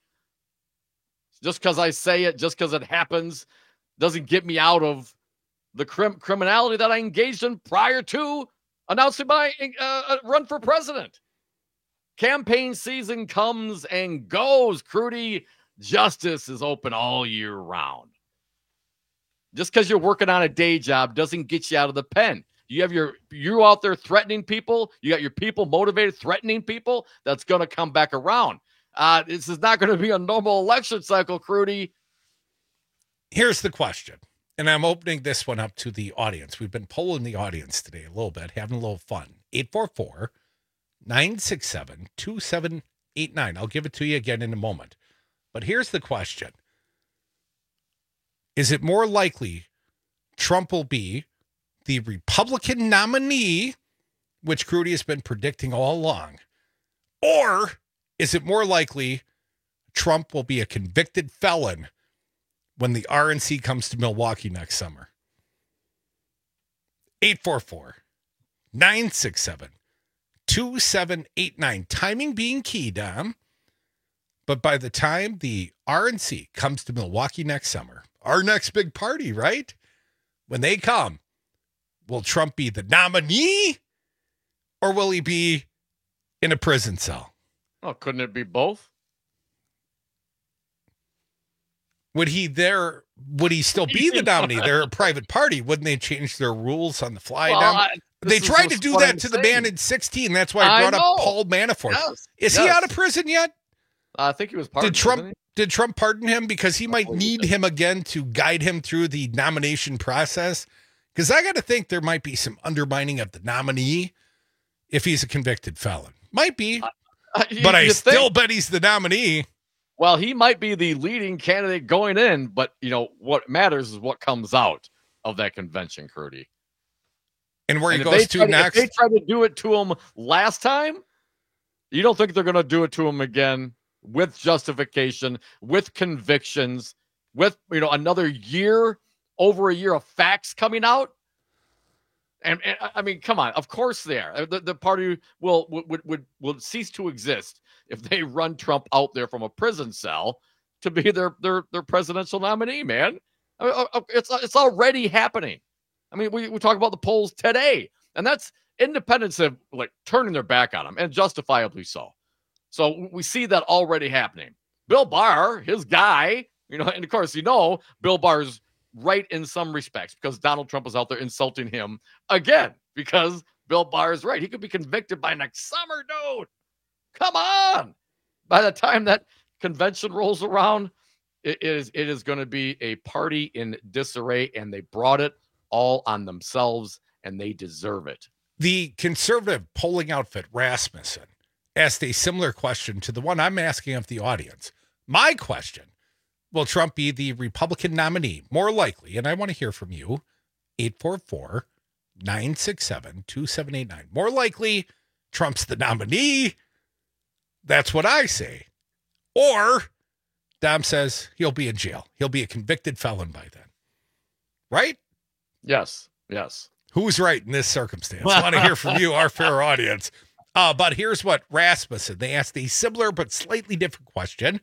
Just because I say it, just because it happens, doesn't get me out of the crim- criminality that I engaged in prior to announcing my uh, run for president. Campaign season comes and goes. Crudy, justice is open all year round. Just because you're working on a day job doesn't get you out of the pen. You have your you out there threatening people. You got your people motivated, threatening people. That's going to come back around. Uh, this is not going to be a normal election cycle, Crudy. Here's the question. And I'm opening this one up to the audience. We've been polling the audience today a little bit, having a little fun. eight four four, nine six seven, two seven eight nine. I'll give it to you again in a moment. But here's the question. Is it more likely Trump will be the Republican nominee, which Crudy has been predicting all along, or is it more likely Trump will be a convicted felon when the R N C comes to Milwaukee next summer? eight four four, nine six seven, two seven eight nine. Timing being key, Dom. But by the time the R N C comes to Milwaukee next summer, our next big party, right? When they come, will Trump be the nominee or will he be in a prison cell? Oh, couldn't it be both? Would he there? Would he still be the nominee? They're a private party. Wouldn't they change their rules on the fly Well, now? I- They this is tried to just do what that I'm to the saying. man in sixteen. That's why I I brought know. up Paul Manafort. Yes, Is he yes. out of prison yet? I think he was part Did of Trump did Trump pardon him because he might need him again to guide him through the nomination process? Because I got to think there might be some undermining of the nominee if he's a convicted felon. Might be, Uh, you- but I you still think- bet he's the nominee. Well, he might be the leading candidate going in, but you know what matters is what comes out of that convention, Curdy. And where And he if goes they to try to- next. If they tried to do it to him last time, you don't think they're going to do it to him again with justification, with convictions, with you know another year, over a year of facts coming out? And, and I mean, come on. Of course they are. The, the party will would, would will cease to exist if they run Trump out there from a prison cell to be their their their presidential nominee. Man, I mean, uh, it's it's already happening. I mean, we we talk about the polls today, and that's independents have like turning their back on him, and justifiably so. So we see that already happening. Bill Barr, his guy, you know, and of course, you know, Bill Barr's right in some respects because Donald Trump is out there insulting him again because Bill Barr is right. He could be convicted by next summer, dude. Come on. By the time that convention rolls around, it is it is going to be a party in disarray, and they brought it all on themselves, and they deserve it. The conservative polling outfit Rasmussen asked a similar question to the one I'm asking of the audience. My question, will Trump be the Republican nominee? More likely, and I want to hear from you, eight four four, nine six seven, two seven eight nine. More likely, Trump's the nominee. That's what I say. Or Dom says he'll be in jail. He'll be a convicted felon by then. Right? Yes. Yes. Who's right in this circumstance? I want to hear from you, our fair audience. Uh, but here's what Rasmussen, they asked a similar but slightly different question.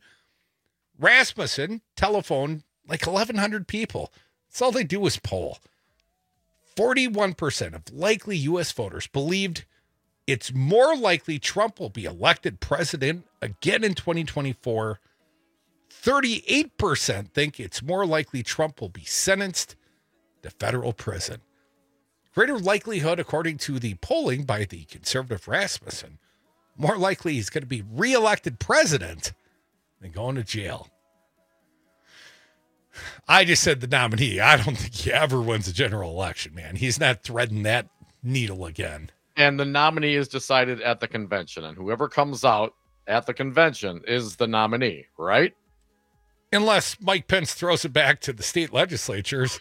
Rasmussen telephoned like eleven hundred people. That's all they do is poll. forty-one percent of likely U S voters believed it's more likely Trump will be elected president again in twenty twenty-four. thirty-eight percent think it's more likely Trump will be sentenced to federal prison. Greater likelihood, according to the polling by the conservative Rasmussen, more likely he's going to be reelected president than going to jail. I just said the nominee. I don't think he ever wins a general election, man. He's not threading that needle again. And the nominee is decided at the convention, and whoever comes out at the convention is the nominee, right? Unless Mike Pence throws it back to the state legislatures.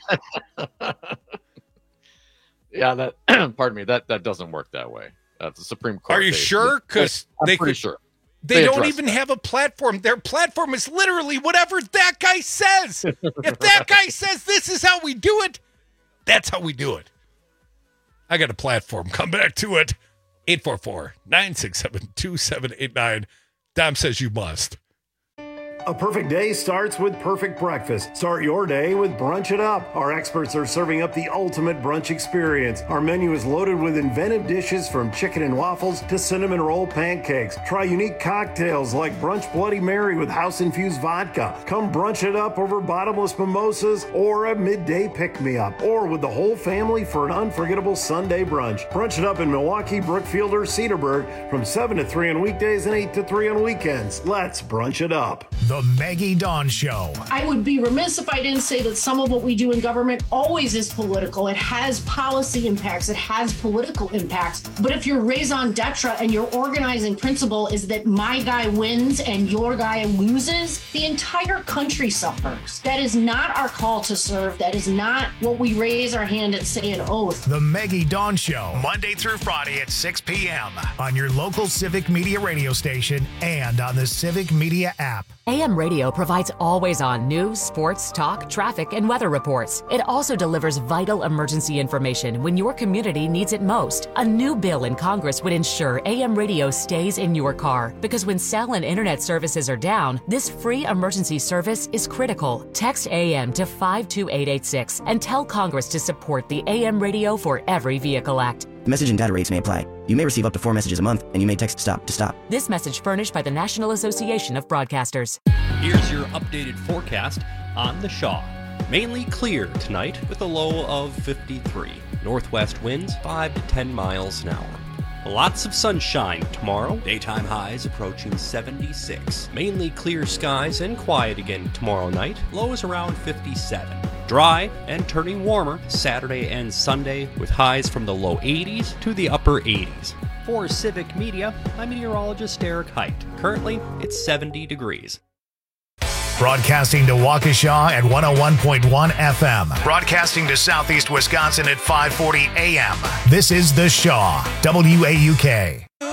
Yeah, that. Pardon me. That that doesn't work that way. Uh, the Supreme Court. Are you they- sure? they- Because I'm they pretty could, sure They, don't addressed even that. have a platform. Their platform is literally whatever that guy says. If that guy says this is how we do it, that's how we do it. I got a platform. Come back to it. eight four four, nine six seven, two seven eight nine. Dom says you must. A perfect day starts with perfect breakfast. Start your day with Brunch It Up. Our experts are serving up the ultimate brunch experience. Our menu is loaded with inventive dishes from chicken and waffles to cinnamon roll pancakes. Try unique cocktails like Brunch Bloody Mary with house-infused vodka. Come brunch it up over bottomless mimosas or a midday pick-me-up. Or with the whole family for an unforgettable Sunday brunch. Brunch It Up in Milwaukee, Brookfield, or Cedarburg from seven to three on weekdays and eight to three on weekends. Let's brunch it up. The Maggie Dawn Show. I would be remiss if I didn't say that some of what we do in government always is political. It has policy impacts. It has political impacts. But if your raison d'etre and your organizing principle is that my guy wins and your guy loses, the entire country suffers. That is not our call to serve. That is not what we raise our hand and say an oath. The Maggie Dawn Show, Monday through Friday at six p.m. on your local Civic Media radio station and on the Civic Media app. A M Radio provides always-on news, sports, talk, traffic, and weather reports. It also delivers vital emergency information when your community needs it most. A new bill in Congress would ensure A M Radio stays in your car, because when cell and internet services are down, this free emergency service is critical. Text A M to five two eight eight six and tell Congress to support the A M Radio for Every Vehicle Act. Message and data rates may apply. You may receive up to four messages a month, and you may text STOP to stop. This message furnished by the National Association of Broadcasters. Here's your updated forecast on the Shaw. Mainly clear tonight with a low of fifty-three. Northwest winds five to ten miles an hour. Lots of sunshine tomorrow. Daytime highs approaching seventy-six. Mainly clear skies and quiet again tomorrow night. Lows around fifty-seven. Dry and turning warmer Saturday and Sunday with highs from the low eighties to the upper eighties. For Civic Media, I'm meteorologist Eric Height. Currently, it's seventy degrees. Broadcasting to Waukesha at one oh one point one F M. Broadcasting to Southeast Wisconsin at five forty A M. This is The Shaw, W A U K. The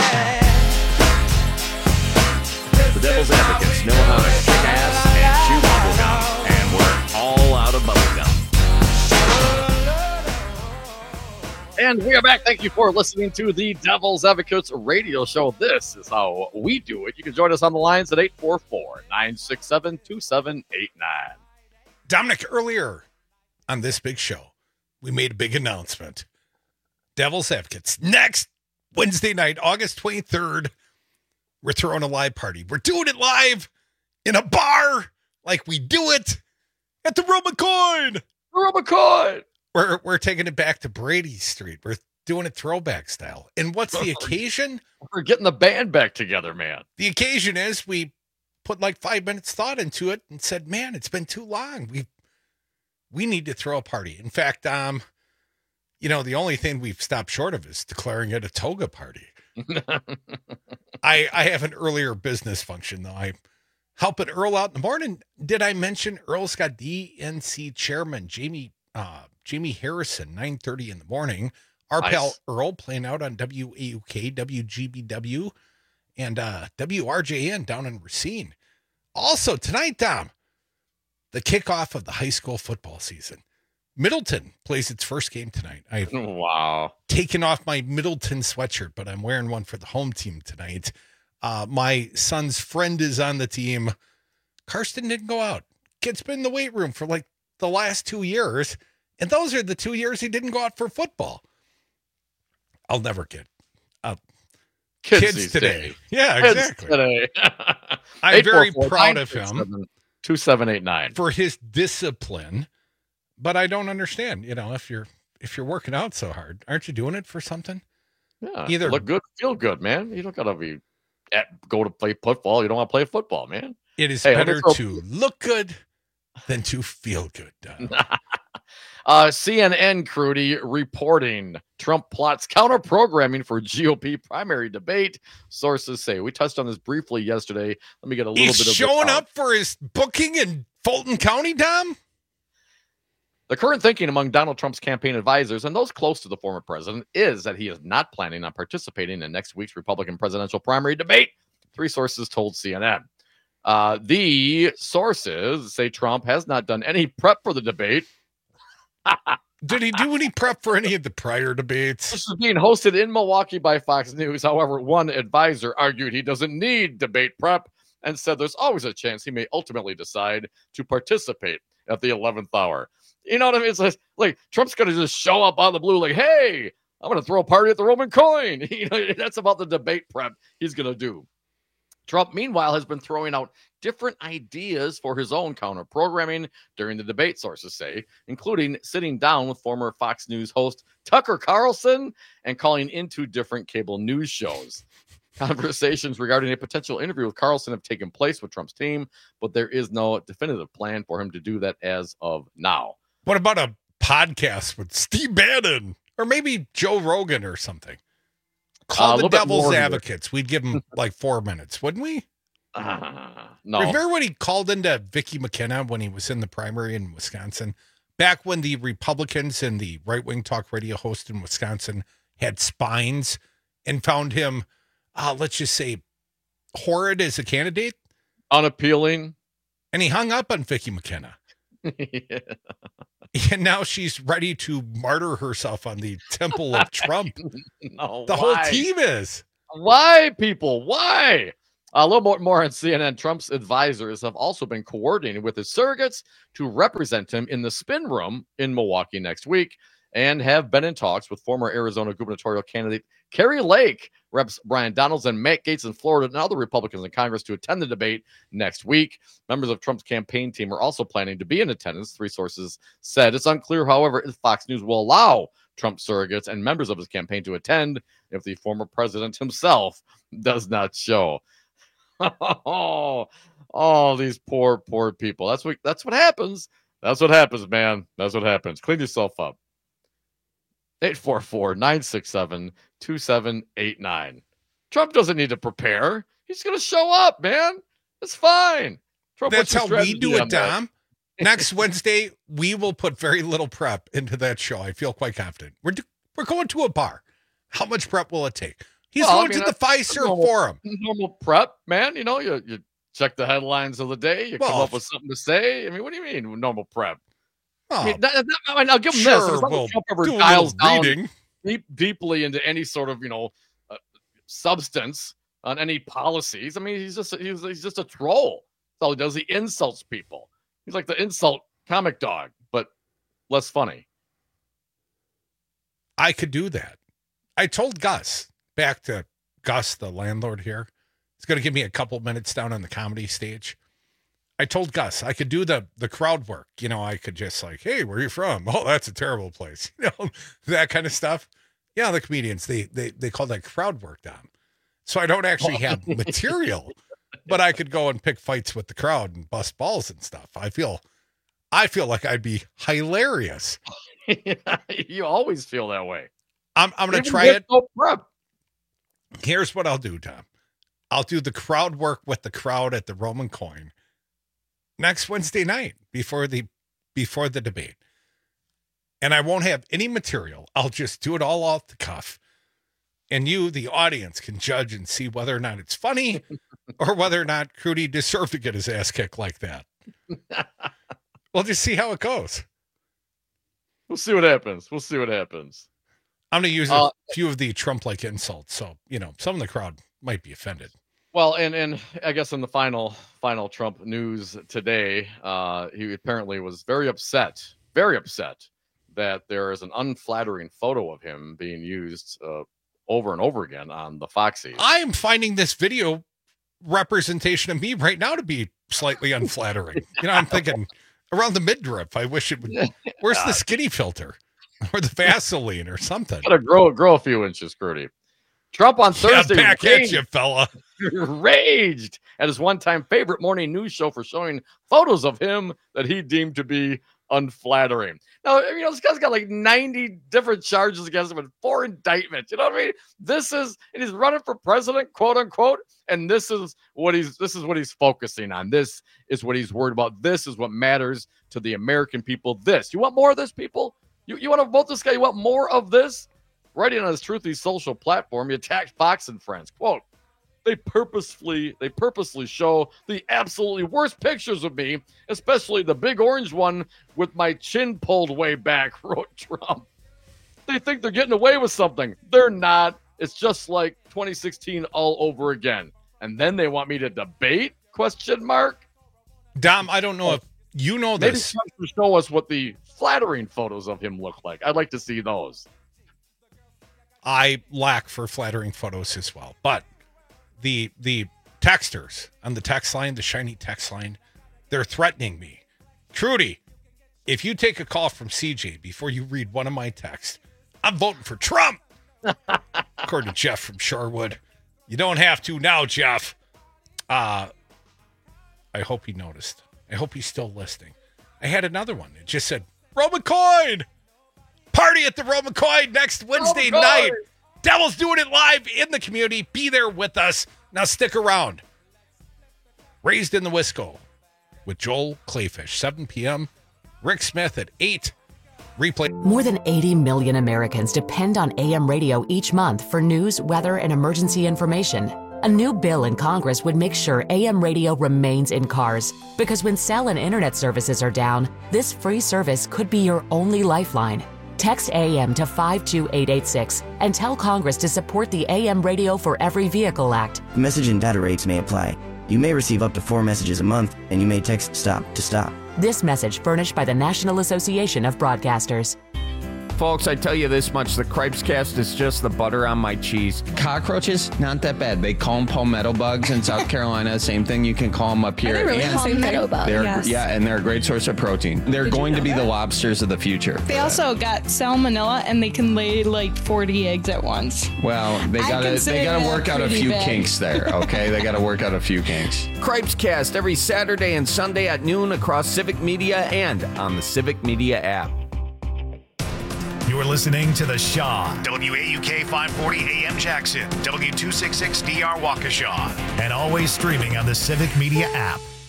Devil's Advocates know how to kick ass and chew bubblegum, and we're all out of bubblegum. And we are back. Thank you for listening to the Devil's Advocates radio show. This is how we do it. You can join us on the lines at eight four four, nine six seven, two seven eight nine. Dominic, earlier on this big show, we made a big announcement. Devil's Advocates. Next Wednesday night, August twenty-third, we're throwing a live party. We're doing it live in a bar like we do it at the Rubicon. Rubicon. We're we're taking it back to Brady Street. We're doing it throwback style. And what's the occasion? We're getting the band back together, man. The occasion is we put like five minutes thought into it and said, man, it's been too long. We we need to throw a party. In fact, um, you know, the only thing we've stopped short of is declaring it a toga party. I I have an earlier business function, though. I helping Earl out in the morning. Did I mention Earl's got D N C chairman Jamie uh Jamie Harrison, nine thirty in the morning. Our nice. pal Earl playing out on W A U K, W G B W, and uh, W R J N down in Racine. Also tonight, Dom, the kickoff of the high school football season. Middleton plays its first game tonight. I've wow. taken off my Middleton sweatshirt, but I'm wearing one for the home team tonight. Uh, my son's friend is on the team. Karsten didn't go out. Kid's been in the weight room for like the last two years. And those are the two years he didn't go out for football. I'll never get uh, kids, kids today. Day. Yeah, kids exactly. Today. I'm very proud of him. two seven eight nine For his discipline. But I don't understand, you know, if you're if you're working out so hard, aren't you doing it for something? Yeah. Either look good, feel good, man. You don't gotta be at, go to play football. You don't want to play football, man. It is hey, better to look good than to feel good. Uh, C N N, Crudy, reporting Trump plots counter-programming for G O P primary debate. Sources say. We touched on this briefly yesterday. Let me get a little He's bit of showing up for his booking in Fulton County, Dom? The current thinking among Donald Trump's campaign advisors and those close to the former president is that he is not planning on participating in next week's Republican presidential primary debate. Three sources told C N N. Uh, the sources say Trump has not done any prep for the debate. Did he do any prep for any of the prior debates? This is being hosted in Milwaukee by Fox News. However, one advisor argued he doesn't need debate prep and said there's always a chance he may ultimately decide to participate at the eleventh hour. You know what I mean? It's like, like Trump's going to just show up out of the blue like, hey, I'm going to throw a party at the Roman coin. You know, that's about the debate prep he's going to do. Trump, meanwhile, has been throwing out different ideas for his own counter-programming during the debate, sources say, including sitting down with former Fox News host Tucker Carlson and calling into different cable news shows. Conversations regarding a potential interview with Carlson have taken place with Trump's team, but there is no definitive plan for him to do that as of now. What about a podcast with Steve Bannon or maybe Joe Rogan or something? Call uh, the Devil's Advocates. We'd give him like four minutes, wouldn't we? Uh, no. Remember when he called into Vicky McKenna when he was in the primary in Wisconsin? Back when the Republicans and the right-wing talk radio host in Wisconsin had spines and found him, uh, let's just say, horrid as a candidate? unappealing. And he hung up on Vicky McKenna. Yeah. And now she's ready to martyr herself on the temple of Trump. No, the why? whole team is. Why, people? Why? A little more, more on C N N. Trump's advisors have also been coordinating with his surrogates to represent him in the spin room in Milwaukee next week, and have been in talks with former Arizona gubernatorial candidate Carrie Lake, Reps Brian Donalds, and Matt Gaetz in Florida, and other Republicans in Congress to attend the debate next week. Members of Trump's campaign team are also planning to be in attendance, three sources said. It's unclear, however, if Fox News will allow Trump surrogates and members of his campaign to attend if the former president himself does not show. Oh, oh, these poor, poor people. That's what that's what happens. That's what happens, man. That's what happens. Clean yourself up. eight four four, nine six seven, two seven eight nine. Trump doesn't need to prepare. He's going to show up, man. It's fine. Trump, That's how we do it, that? Dom. Next Wednesday, we will put very little prep into that show. I feel quite confident. We're do, we're going to a bar. How much prep will it take? He's Well, I going mean, to the that's Pfizer normal- Forum. Normal prep, man. You know, you, you check the headlines of the day. You come Well, up with something to say. I mean, what do you mean normal prep? Oh, I mean, that, that, I mean, I'll give him sure, this. It's not we'll like Trump ever do a dials little down reading. deep, deeply into any sort of, you know, uh, substance on any policies. I mean, he's just he's, he's just a troll. That's all he does. He insults people. He's like the insult comic dog, but less funny. I could do that. I told Gus, back to Gus, the landlord here, he's going to give me a couple minutes down on the comedy stage. I told Gus I could do the the crowd work. You know, I could just like, hey, where are you from? Oh, that's a terrible place. You know, that kind of stuff. Yeah, the comedians, they they they call that crowd work, Dom. So I don't actually have material, but I could go and pick fights with the crowd and bust balls and stuff. I feel I feel like I'd be hilarious. You always feel that way. I'm I'm going to Even try with it. no prep. Here's what I'll do, Tom. I'll do the crowd work with the crowd at the Roman Coin next Wednesday night before the before the debate. And I won't have any material. I'll just do it all off the cuff. And you, the audience, can judge and see whether or not it's funny or whether or not Crudy deserved to get his ass kicked like that. We'll just see how it goes. We'll see what happens. We'll see what happens. I'm going to use Uh, a few of the Trump-like insults. So, you know, some of the crowd might be offended. Well, and and I guess in the final final Trump news today, uh, he apparently was very upset, very upset that there is an unflattering photo of him being used uh, over and over again on the Foxies. I am finding this video representation of me right now to be slightly unflattering. You know, I'm thinking around the midriff. I wish it would. Where's the skinny filter or the Vaseline or something? Gotta grow grow a few inches, Crudy. Trump on Thursday Yeah, back at you, fella. raged at his one-time favorite morning news show for showing photos of him that he deemed to be unflattering. Now, you know, this guy's got like ninety different charges against him and four indictments. You know what I mean? This is, and he's running for president, quote unquote, and this is what he's this is what he's focusing on. This is what he's worried about. This is what matters to the American people. This. You want more of this, people? You you want to vote this guy? You want more of this? Writing on his Truthy social platform, he attacked Fox and Friends. Quote, they purposefully, they purposely show the absolutely worst pictures of me, especially the big orange one with my chin pulled way back, wrote Trump. They think they're getting away with something. They're not. It's just like twenty sixteen all over again. And then they want me to debate? Question mark. Dom, I don't know if you know Maybe this. Trump can show us what the flattering photos of him look like. I'd like to see those. I lack for flattering photos as well. But the the texters on the text line, the shiny text line, they're threatening me. Trudy, if you take a call from C J before you read one of my texts, I'm voting for Trump. According to Jeff from Shorewood. You don't have to now, Jeff. Uh, I hope he noticed. I hope he's still listening. I had another one. It just said, Roman Coin! Party at the Roman Coin next Wednesday Roman night. Coin! Devil's doing it live in the community. Be there with us. Now stick around. Raised in the Wisco with Joel Clayfish, seven p.m. Rick Smith at eight. Replay. More than eighty million Americans depend on A M radio each month for news, weather, and emergency information. A new bill in Congress would make sure A M radio remains in cars, because when cell and internet services are down, this free service could be your only lifeline. Text A M to five two eight eight six and tell Congress to support the A M Radio for Every Vehicle Act. Message and data rates may apply. You may receive up to four messages a month, and you may text STOP to stop. This message furnished by the National Association of Broadcasters. Folks, I tell you this much, the Cripescast is just the butter on my cheese. Cockroaches, not that bad. They call them palmetto bugs in South Carolina. Same thing, you can call them up here. Are they really and palmetto bugs? they're, Yes. Yeah, and they're a great source of protein. They're Did you going to know be that? the lobsters of the future. They also got salmonella, and they can lay like forty eggs at once. Well, they I gotta consider they gotta that work out a pretty few big. kinks there, okay? They gotta work out a few kinks. Cripescast every Saturday and Sunday at noon across Civic Media and on the Civic Media app. You're listening to The Shaw, W A U K five forty A M Jackson, W two sixty-six D R Waukesha, and always streaming on the Civic Media app.